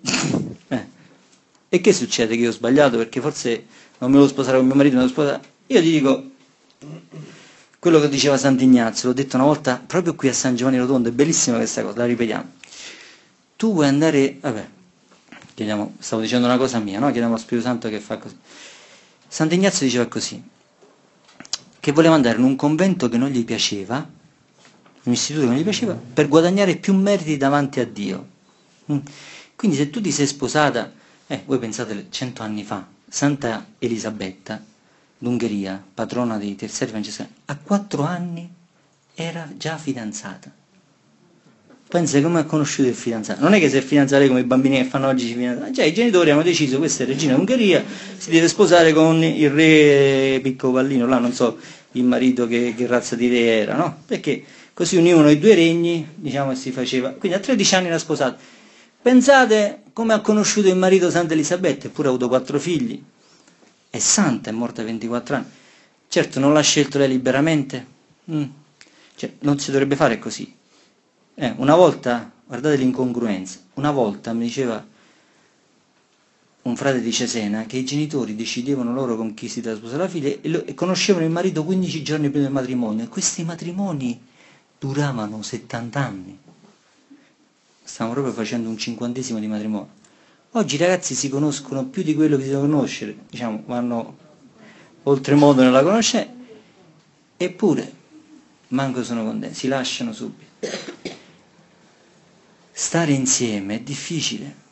E che succede che io ho sbagliato? Perché forse non me lo sposare con mio marito, me lo sposare. Io ti dico, quello che diceva Sant'Ignazio, l'ho detto una volta proprio qui a San Giovanni Rotondo, è bellissima questa cosa, la ripetiamo. Tu vuoi andare, vabbè, chiediamo, stavo dicendo una cosa mia, no? Chiediamo allo Spirito Santo che fa così. Sant'Ignazio diceva così, che voleva andare in un convento che non gli piaceva, un istituto che non gli piaceva, per guadagnare più meriti davanti a Dio. Quindi se tu ti sei sposata, voi pensate 100 anni fa, Santa Elisabetta d'Ungheria, patrona dei terziari francescani, a 4 anni era già fidanzata. Pensa come ha conosciuto il fidanzato. Non è che si è fidanzata lei come i bambini che fanno oggi si fidanzano. Già i genitori hanno deciso, questa è regina d'Ungheria, si deve sposare con il re Piccopallino, là non so il marito che razza di re era, no? Perché così univano i 2 regni, diciamo, e si faceva. Quindi a 13 anni era sposata. Pensate come ha conosciuto il marito Santa Elisabetta, eppure ha avuto 4 figli. È santa, è morta a 24 anni. Certo, non l'ha scelto lei liberamente. Cioè, non si dovrebbe fare così. Una volta, guardate l'incongruenza, una volta mi diceva un frate di Cesena che i genitori decidevano loro con chi si deve sposare la figlia e conoscevano il marito 15 giorni prima del matrimonio, e questi matrimoni duravano 70 anni. Stiamo proprio facendo un 50° di matrimonio. Oggi i ragazzi si conoscono più di quello che si devono conoscere, diciamo, vanno oltremodo nella conoscenza, eppure manco sono contenti, si lasciano subito. Stare insieme è difficile,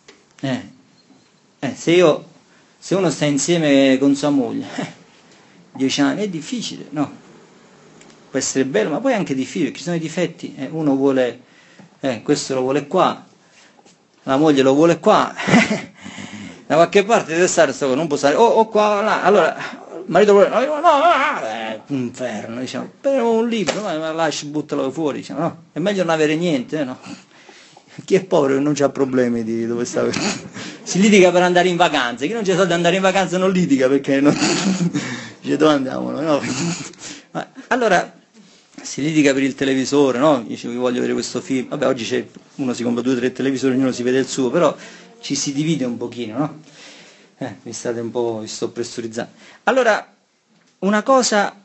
Se uno sta insieme con sua moglie, 10 anni, è difficile, no? Può essere bello, ma poi è anche difficile, perché ci sono i difetti. Uno vuole, questo lo vuole qua, la moglie lo vuole qua, da qualche parte deve stare, non può stare, o qua, là. Allora, il marito vuole, no, inferno, diciamo, però un libro, ma lasci, buttalo fuori, diciamo, no? È meglio non avere niente, no? Chi è povero non c'ha problemi di dove sta. Si litiga per andare in vacanza, chi non c'ha soldi di andare in vacanza non litiga perché non. Dice dove andiamo? No? Allora si litiga per il televisore, no? Dice vi voglio vedere questo film. Vabbè, oggi uno si compra 2 o 3 televisori, ognuno si vede il suo, però ci si divide un pochino, no? Vi sto pressurizzando. Allora, una cosa,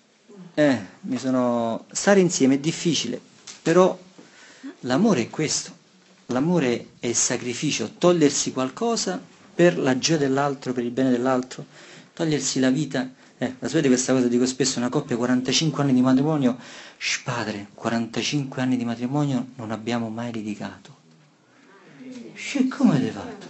stare insieme è difficile, però l'amore è questo. L'amore è il sacrificio, togliersi qualcosa per la gioia dell'altro, per il bene dell'altro, togliersi la vita. La sapete questa cosa, dico spesso, una coppia 45 anni di matrimonio, padre, 45 anni di matrimonio non abbiamo mai litigato. Come avete fatto?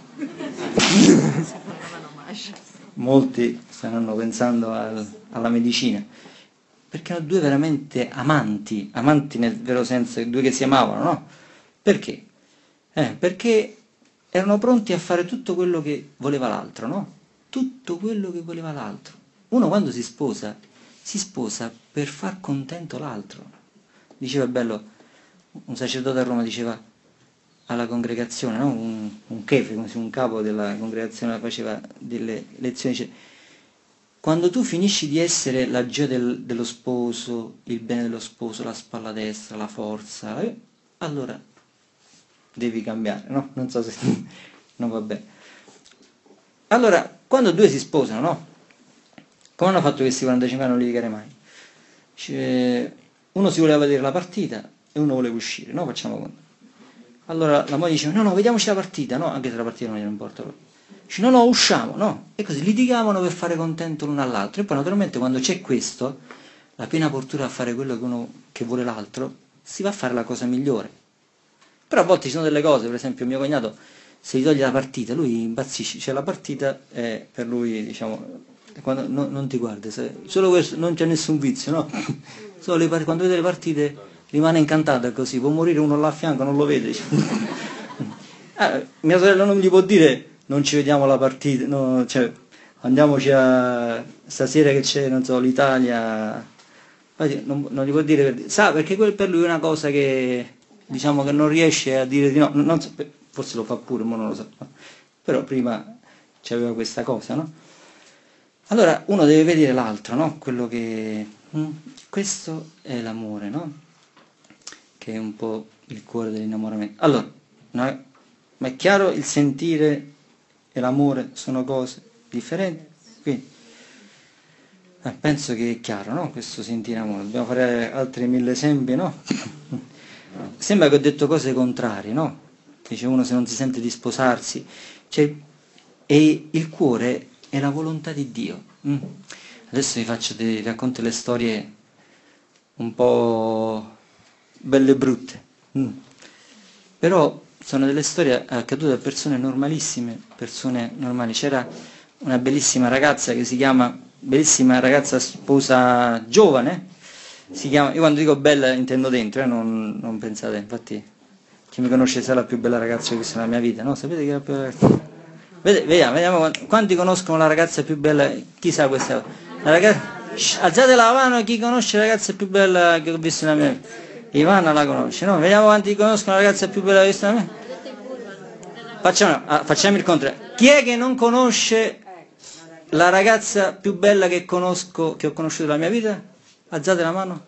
Molti stanno pensando alla medicina, perché erano 2 veramente amanti nel vero senso, 2 che si amavano, no? Perché? Perché erano pronti a fare tutto quello che voleva l'altro, no? Tutto quello che voleva l'altro. Uno quando si sposa per far contento l'altro. Diceva bello, un sacerdote a Roma diceva alla congregazione, no? un chefe, un capo della congregazione faceva delle lezioni, dice, quando tu finisci di essere la gioia dello sposo, il bene dello sposo, la spalla destra, la forza, allora devi cambiare, no? Non so se non va bene. Allora, quando 2 si sposano, no? Come hanno fatto questi 45 anni a non litigare mai? Uno si voleva vedere la partita e uno voleva uscire, no? Facciamo conto. Allora la moglie dice, no, vediamoci la partita, no? Anche se la partita non gli importa. Dice, no, usciamo, no? E così litigavano per fare contento l'uno all'altro. E poi naturalmente quando c'è questo, la piena portura a fare quello che vuole l'altro, si va a fare la cosa migliore. Però a volte ci sono delle cose, per esempio mio cognato, se gli toglie la partita, lui impazzisce, cioè la partita è per lui, diciamo, quando, non ti guarda, solo questo, non c'è nessun vizio, no? Solo quando vede le partite rimane incantata così, può morire uno là a fianco, non lo vede. Mia sorella non gli può dire non ci vediamo la partita, no, cioè, andiamoci stasera che c'è, non so, l'Italia, non gli può dire, sa, perché per lui è una cosa che, diciamo, che non riesce a dire di no, non so, forse lo fa pure, ma non lo so, no? Però prima c'aveva questa cosa, no? Allora uno deve vedere l'altro, no? Quello che... questo è l'amore, no? Che è un po' il cuore dell'innamoramento. Allora, ma è chiaro, il sentire e l'amore sono cose differenti? Quindi, penso che è chiaro, no? Questo sentire amore. Dobbiamo fare altri 1000 esempi, no? Sembra che ho detto cose contrarie, no? Dice uno se non si sente di sposarsi. Cioè, e il cuore è la volontà di Dio. Adesso vi racconto le storie un po' belle e brutte. Però sono delle storie accadute a persone normalissime, persone normali. C'era una bellissima ragazza che si chiama, bellissima ragazza sposa giovane, si chiama, io quando dico bella intendo dentro, non pensate, infatti chi mi conosce sa la più bella ragazza che ho visto nella mia vita, no? Sapete che è la più bella ragazza? Vediamo quanti conoscono la ragazza più bella, chi sa questa? La ragazza, alzate la mano chi conosce la ragazza più bella che ho visto nella mia vita. Ivana la conosce, no? Vediamo quanti conoscono la ragazza più bella che ho visto nella mia vita. Facciamo il contrario. Chi è che non conosce la ragazza più bella che ho conosciuto nella mia vita? Alzate la mano.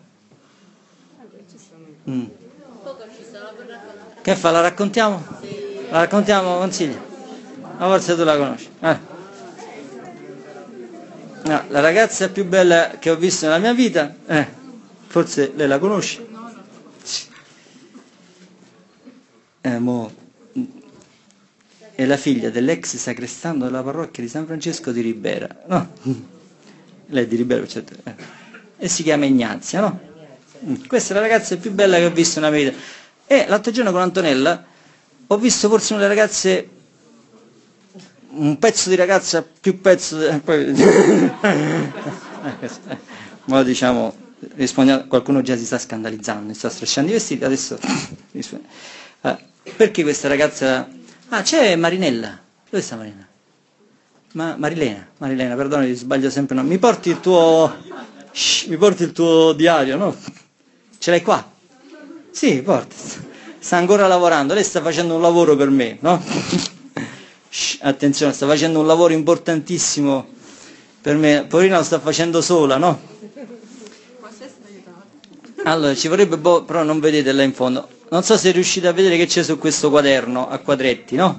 Che fa? La raccontiamo? La raccontiamo, consigli? Ma forse tu la conosci. No, la ragazza più bella che ho visto nella mia vita, forse lei la conosce. È la figlia dell'ex sacrestano della parrocchia di San Francesco di Ribera, no? Lei è di Ribera, certo. E si chiama Ignazia, no? Questa è la ragazza più bella che ho visto nella mia vita. E l'altro giorno con Antonella ho visto forse una delle ragazze un pezzo di ragazza più pezzo poi ma diciamo rispondiamo, qualcuno già si sta scandalizzando, si sta strisciando i vestiti, adesso perché questa ragazza c'è Marinella, dove sta Marinella? Marilena, perdona, sbaglio sempre, no. Mi porti il tuo diario, no? Ce l'hai qua? Sì, porta. Sta ancora lavorando, lei sta facendo un lavoro per me, no? Attenzione, sta facendo un lavoro importantissimo per me, poverina lo sta facendo sola, no? Allora, ci vorrebbe, però non vedete là in fondo, non so se riuscite a vedere che c'è su questo quaderno a quadretti, no?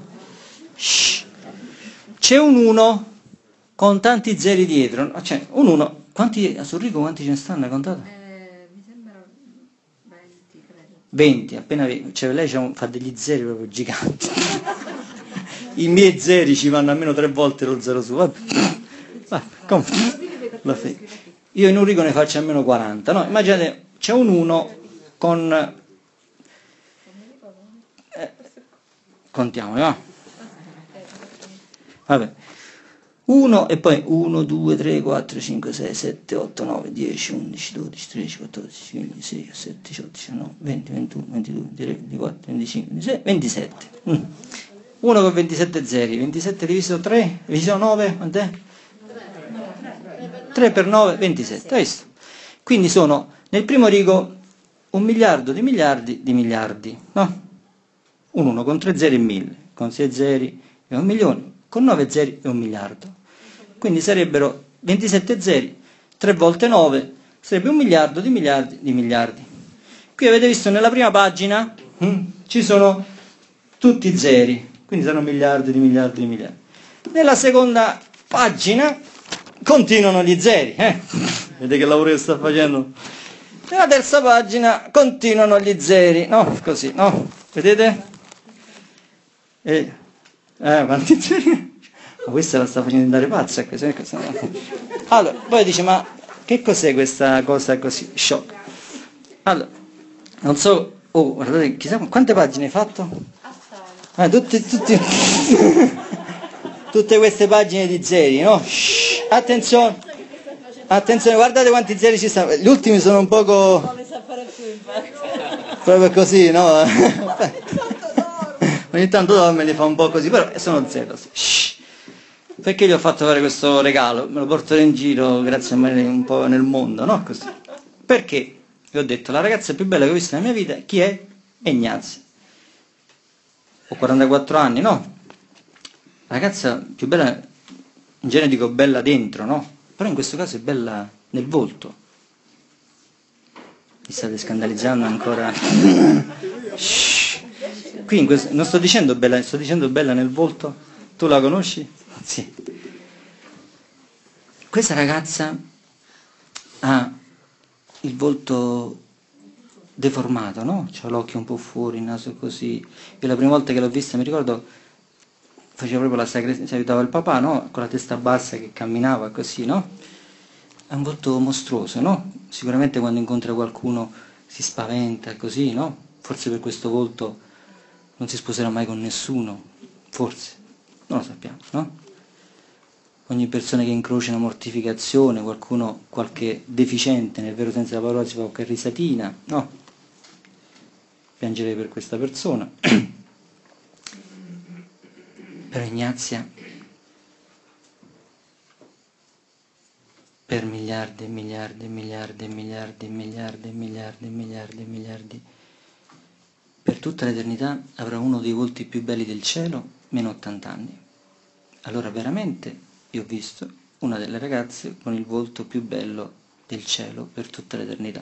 C'è un 1 con tanti zeri dietro, cioè un 1, quanti, su Rico quanti ce ne stanno, contato? Mi sembra 20, credo. 20, appena 20, cioè lei fa degli zeri proprio giganti. I miei zeri ci vanno almeno 3 volte lo zero su, vabbè. Io in un rigo ne faccio almeno 40, no? Immaginate, c'è un 1 con... contiamoli, va? Vabbè. 1 e poi 1, 2, 3, 4, 5, 6, 7, 8, 9, 10, 11, 12, 13, 14, 15, 16, 17, 18, 19, 20, 21, 22, 23, 24, 25, 26, 27. 1 con 27 zeri, 27 diviso 3, diviso 9, quant'è? 3 per 9, 27, hai visto? Quindi sono nel primo rigo 1 miliardo di miliardi di miliardi, no? Un 1 con 3 zeri è 1000, con 6 zeri è 1 milione, con 9 zeri è 1 miliardo. Quindi sarebbero 27 zeri, 3 volte 9, sarebbe 1 miliardo di miliardi di miliardi. Qui avete visto nella prima pagina ci sono tutti i zeri, quindi sono miliardi di miliardi di miliardi. Nella seconda pagina continuano gli zeri, vedete che lavoro che sta facendo? Nella terza pagina continuano gli zeri, no? Così, no? Vedete? Quanti zeri? Ma questa la sta facendo andare pazza. Allora, poi dice, ma che cos'è questa cosa così? Shock. Allora, non so, guardate, chissà quante pagine hai fatto? Tutte queste pagine di zeri, no? Attenzione, guardate quanti zeri ci stanno. Gli ultimi sono un poco... Non li sa fare più, infatti. Proprio così, no? Ogni tanto me li fa un po' così, però sono zero. Perché gli ho fatto fare questo regalo? Me lo porterò in giro, grazie a me, un po' nel mondo, no? Così. Perché? Vi ho detto, la ragazza più bella che ho visto nella mia vita, chi è? È Ignazia. Ho 44 anni, no? La ragazza più bella, in genere dico bella dentro, no? Però in questo caso è bella nel volto. Mi state scandalizzando ancora? Qui non sto dicendo bella nel volto. Tu la conosci? Sì. Questa ragazza ha il volto deformato, no? C'ha l'occhio un po' fuori, il naso così. Io la prima volta che l'ho vista, mi ricordo, faceva proprio la si aiutava il papà, no? Con la testa bassa che camminava così, no? È un volto mostruoso, no? Sicuramente quando incontra qualcuno si spaventa, così, no? Forse per questo volto non si sposerà mai con nessuno, forse, non lo sappiamo, no? Ogni persona che incrocia una mortificazione, qualche deficiente, nel vero senso della parola, si fa qualche risatina, no? Piangerei per questa persona. Però Ignazia, per miliardi e miliardi e miliardi e miliardi e miliardi e miliardi e miliardi e miliardi, per tutta l'eternità avrà uno dei volti più belli del cielo, meno 80 anni. Allora veramente io ho visto una delle ragazze con il volto più bello del cielo per tutta l'eternità.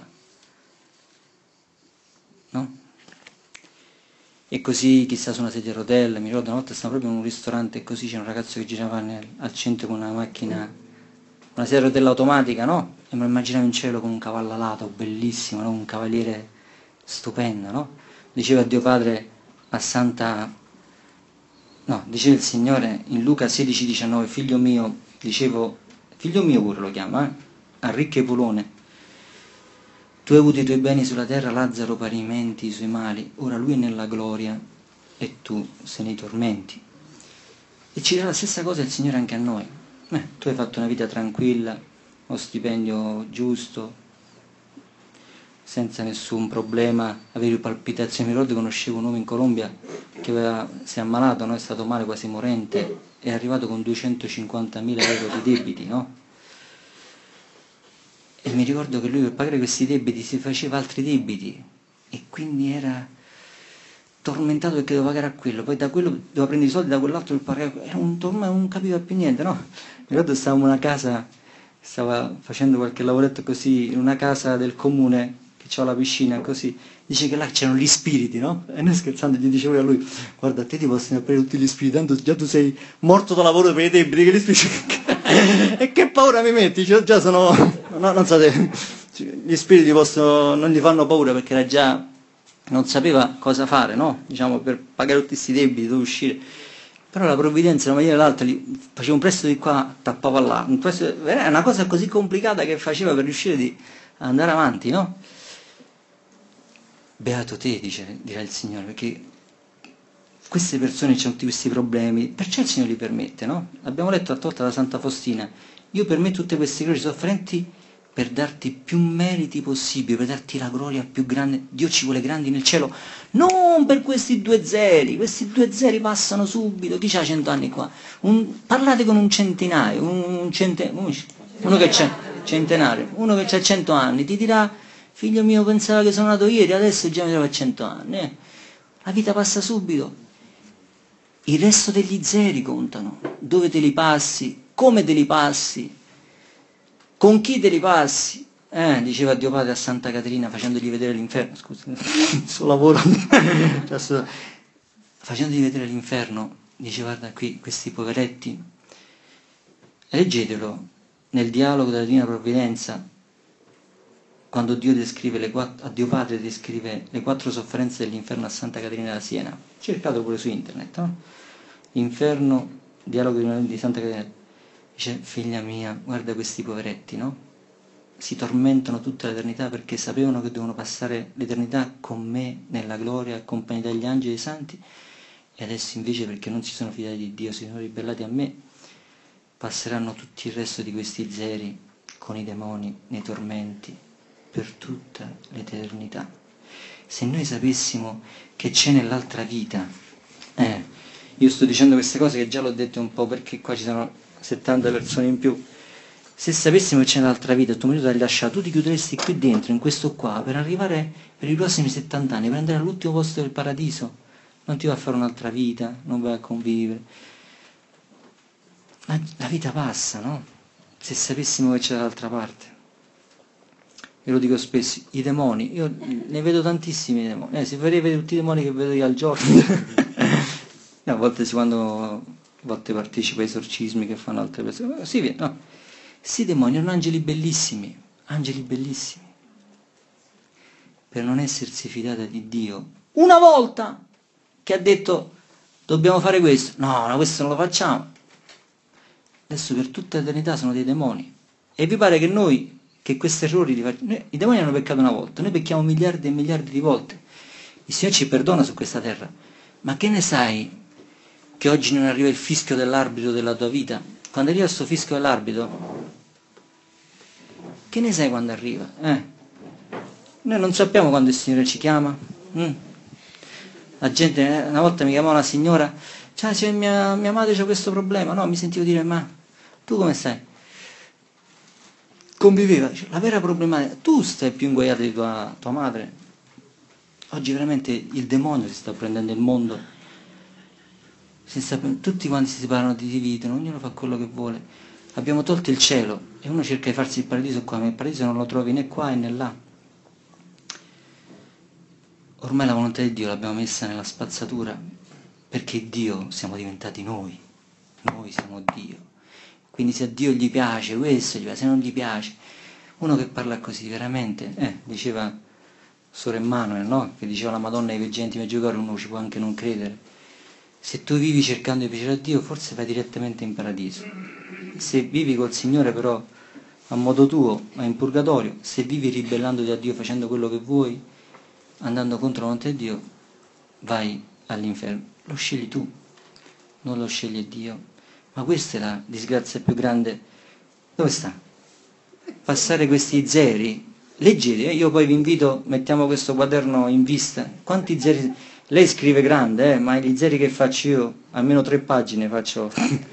No? E così chissà su una sedia a rotelle, mi ricordo una volta stavo proprio in un ristorante e così c'era un ragazzo che girava al centro con una macchina, una sedia a rotelle automatica, no? E me lo immaginavo in cielo con un cavallo alato, bellissimo, no? Un cavaliere stupendo, no? Diceva Dio Padre a Santa... No, diceva il Signore in Luca 16,19, figlio mio, dicevo, figlio mio pure lo chiama, a ricche Pulone, tu hai avuto i tuoi beni sulla terra, Lazzaro parimenti i suoi mali, ora lui è nella gloria e tu sei nei tormenti. E ci dirà la stessa cosa il Signore anche a noi. Tu hai fatto una vita tranquilla, uno stipendio giusto, senza nessun problema, avevi palpitazioni. Mi ricordo, conoscevo un uomo in Colombia che si è ammalato, no? È stato male, quasi morente, è arrivato con 250.000 euro di debiti, no? E mi ricordo che lui per pagare questi debiti si faceva altri debiti e quindi era tormentato perché doveva pagare a quello, poi da quello doveva prendere i soldi da quell'altro per pagare, era un tormento, non capiva più niente, no? Mi ricordo stavamo in una casa, stava facendo qualche lavoretto così, in una casa del comune, che c'ha la piscina così, dice che là c'erano gli spiriti, no? E noi scherzando gli dicevo a lui, guarda, a te ti possono aprire tutti gli spiriti, tanto già tu sei morto da lavoro per i debiti, che gli spiriti... e che paura mi metti? Cioè, già sono... no, non so se... gli spiriti non gli fanno paura perché era già... non sapeva cosa fare, no? Diciamo, per pagare tutti questi debiti, doveva uscire. Però la provvidenza, in una maniera o l'altra, faceva un prestito di qua, tappava là. Era una cosa così complicata che faceva per riuscire ad andare avanti, no? Beato te, dirà il Signore, perché queste persone hanno tutti questi problemi, perciò il Signore li permette, no? Abbiamo letto a volta da Santa Faustina, io permetto tutte queste croci sofferenti per darti più meriti possibili, per darti la gloria più grande. Dio ci vuole grandi nel cielo, non per questi 2 zeri, questi 2 zeri passano subito. Chi c'ha 100 anni qua? Parlate con un centenario, uno che c'è centenario, uno che ha 100 anni, ti dirà, figlio mio, pensava che sono nato ieri, adesso già mi trovo a 100 anni. La vita passa subito. Il resto degli zeri contano, dove te li passi, come te li passi, con chi te li passi? Diceva Dio Padre a Santa Caterina facendogli vedere l'inferno, scusa, il suo lavoro, facendogli vedere l'inferno, dice guarda qui questi poveretti, leggetelo nel dialogo della Divina Provvidenza, quando Dio descrive a Dio Padre descrive le 4 sofferenze dell'inferno a Santa Caterina da Siena, cercatelo pure su internet, no? Inferno, dialogo di Santa Caterina. Dice, figlia mia, guarda questi poveretti, no? Si tormentano tutta l'eternità perché sapevano che dovevano passare l'eternità con me nella gloria, accompagnati dagli angeli e i santi, e adesso invece perché non si sono fidati di Dio, si sono ribellati a me, passeranno tutto il resto di questi zeri con i demoni nei tormenti per tutta l'eternità. Se noi sapessimo che c'è nell'altra vita, io sto dicendo queste cose che già l'ho dette un po' perché qua ci sono 70 persone in più. Se sapessimo che c'è un'altra vita, il tuo marito l'hai lasciato, tu ti chiuderesti qui dentro, in questo qua, per arrivare per i prossimi 70 anni, per andare all'ultimo posto del paradiso. Non ti va a fare un'altra vita, non vai a convivere. La vita passa, no? Se sapessimo che c'è dall'altra parte. Io lo dico spesso, i demoni, io ne vedo tantissimi demoni. Se vorrei vedere tutti i demoni che vedo io al giorno. A volte a volte partecipo ai esorcismi che fanno altre persone. Sì, no. Questi demoni erano angeli bellissimi, per non essersi fidata di Dio. Una volta che ha detto dobbiamo fare questo, no, questo non lo facciamo. Adesso per tutta l'eternità sono dei demoni. E vi pare che noi, che questi errori li facciamo? I demoni hanno peccato una volta, noi pecchiamo miliardi e miliardi di volte. Il Signore ci perdona su questa terra. Ma che ne sai che oggi non arriva il fischio dell'arbitro della tua vita? Quando arriva questo fischio dell'arbitro, che ne sai quando arriva? Noi non sappiamo quando il Signore ci chiama. La gente, una volta mi chiamò una signora, cioè, mia madre c'ha questo problema, no? Mi sentivo dire, ma tu come stai? Conviveva, dice, la vera problematica, tu stai più inguaiato di tua madre. Oggi veramente il demonio si sta prendendo il mondo. Tutti quanti si separano, ti dividono, ognuno fa quello che vuole. Abbiamo tolto il cielo e uno cerca di farsi il paradiso qua, ma il paradiso non lo trovi né qua né là. Ormai la volontà di Dio l'abbiamo messa nella spazzatura, perché Dio siamo diventati noi siamo Dio. Quindi se a Dio gli piace questo, se non gli piace, uno che parla così veramente, diceva Sor Emanuele, no? Che diceva la Madonna ai veggenti Meggiugorje, uno ci può anche non credere. Se tu vivi cercando di piacere a Dio, forse vai direttamente in paradiso. Se vivi col Signore però a modo tuo, ma in purgatorio, se vivi ribellandoti a Dio facendo quello che vuoi, andando contro la volontà di Dio, vai all'inferno. Lo scegli tu. non lo sceglie Dio. Ma questa è la disgrazia più grande. Dove sta? Passare questi zeri. Leggete, io poi vi invito, mettiamo questo quaderno in vista. Quanti zeri? Lei scrive grande, ma gli zeri che faccio io, almeno 3 pagine faccio.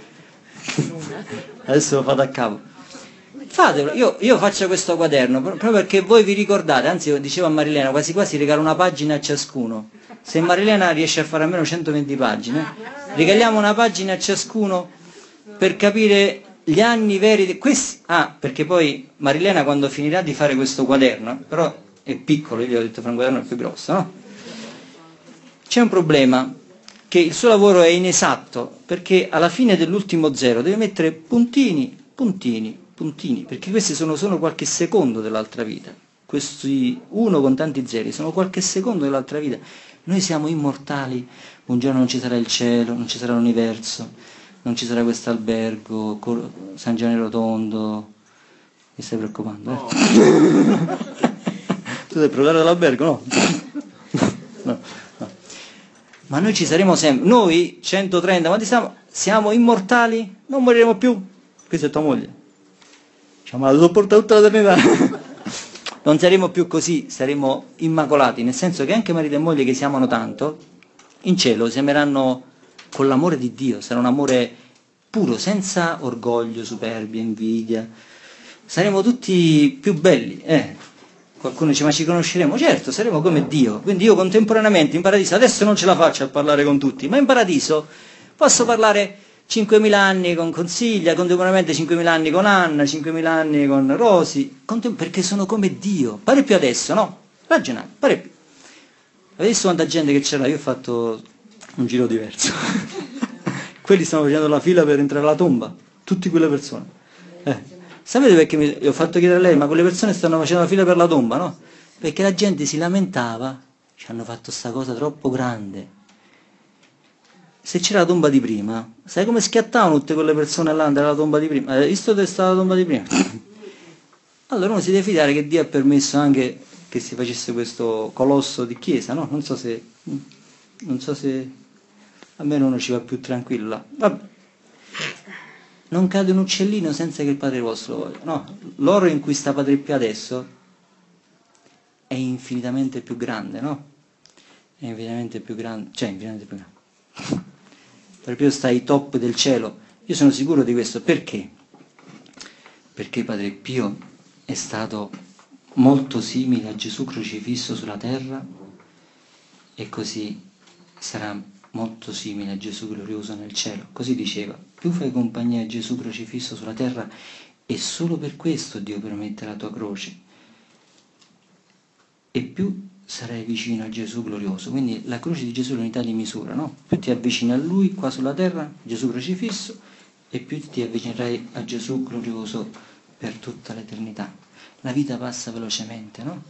Adesso lo fate a capo. Fatelo, io faccio questo quaderno proprio perché voi vi ricordate, anzi dicevo a Marilena, quasi quasi regalo una pagina a ciascuno. Se Marilena riesce a fare almeno 120 pagine, regaliamo una pagina a ciascuno per capire gli anni veri di questi. Ah, perché poi Marilena quando finirà di fare questo quaderno, però è piccolo, io gli ho detto fare un quaderno più grosso, no? C'è un problema, che il suo lavoro è inesatto, perché alla fine dell'ultimo zero deve mettere puntini, puntini, puntini, perché questi sono solo qualche secondo dell'altra vita. Questi 1 con tanti zeri sono qualche secondo dell'altra vita. Noi siamo immortali, un giorno non ci sarà il cielo, non ci sarà l'universo, non ci sarà questo albergo, San Giovanni Rotondo. Mi stai preoccupando? No. Tu sei proprietario dell'albergo, no? No. Ma noi ci saremo sempre, noi 130, ma siamo immortali, non moriremo più. Questa è tua moglie. Diciamo, la sopporta tutta l'eternità. Non saremo più così, saremo immacolati, nel senso che anche marito e moglie che si amano tanto, in cielo si ameranno con l'amore di Dio, sarà un amore puro, senza orgoglio, superbia, invidia. Saremo tutti più belli, Qualcuno dice, ma ci conosceremo? Certo, saremo come Dio. Quindi io contemporaneamente in paradiso, adesso non ce la faccio a parlare con tutti, ma in paradiso posso parlare 5.000 anni con Consiglia, contemporaneamente 5.000 anni con Anna, 5.000 anni con Rosi, perché sono come Dio. Pare più adesso, no? Ragionate, pare più. Avete visto quanta gente che c'era? Io ho fatto un giro diverso. Quelli stanno facendo la fila per entrare alla tomba, tutte quelle persone. Sapete perché mi ho fatto chiedere a lei, ma quelle persone stanno facendo la fila per la tomba, no? Perché la gente si lamentava, ci hanno fatto sta cosa troppo grande. Se c'era la tomba di prima, sai come schiattavano tutte quelle persone là andare alla tomba di prima? Hai visto dove stava la tomba di prima? Allora uno si deve fidare che Dio ha permesso anche che si facesse questo colosso di chiesa, no? Non so se almeno uno ci va più tranquillo là. Vabbè. Non cade un uccellino senza che il Padre vostro voglia. No, l'oro in cui sta Padre Pio adesso è infinitamente più grande, no? È infinitamente più grande, infinitamente più grande. Padre Pio sta ai top del cielo. Io sono sicuro di questo. Perché? Perché Padre Pio è stato molto simile a Gesù crocifisso sulla terra e così sarà molto simile a Gesù glorioso nel cielo. Così diceva, più fai compagnia a Gesù crocifisso sulla terra e solo per questo Dio permette la tua croce e più sarai vicino a Gesù glorioso. Quindi la croce di Gesù è l'unità di misura, no? Più ti avvicini a Lui qua sulla terra, Gesù crocifisso, e più ti avvicinerai a Gesù glorioso per tutta l'eternità. La vita passa velocemente, no?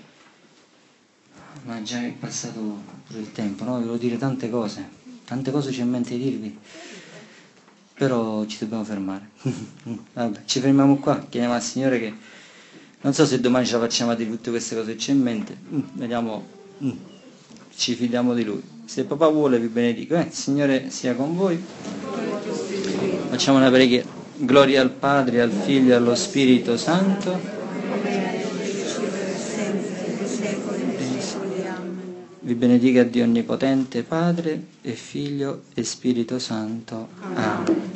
Ma già è passato pure il tempo, no? Devo dire tante cose c'è in mente di dirvi, però ci dobbiamo fermare. Vabbè, ci fermiamo qua, chiediamo al Signore che, non so se domani ce la facciamo a dire tutte queste cose che c'è in mente, vediamo, ci fidiamo di Lui. Se papà vuole vi benedico, il Signore sia con voi. Facciamo una preghiera. Gloria al Padre, al Figlio e allo Spirito Santo. Vi benedica Dio Onnipotente, Padre e Figlio e Spirito Santo. Amen.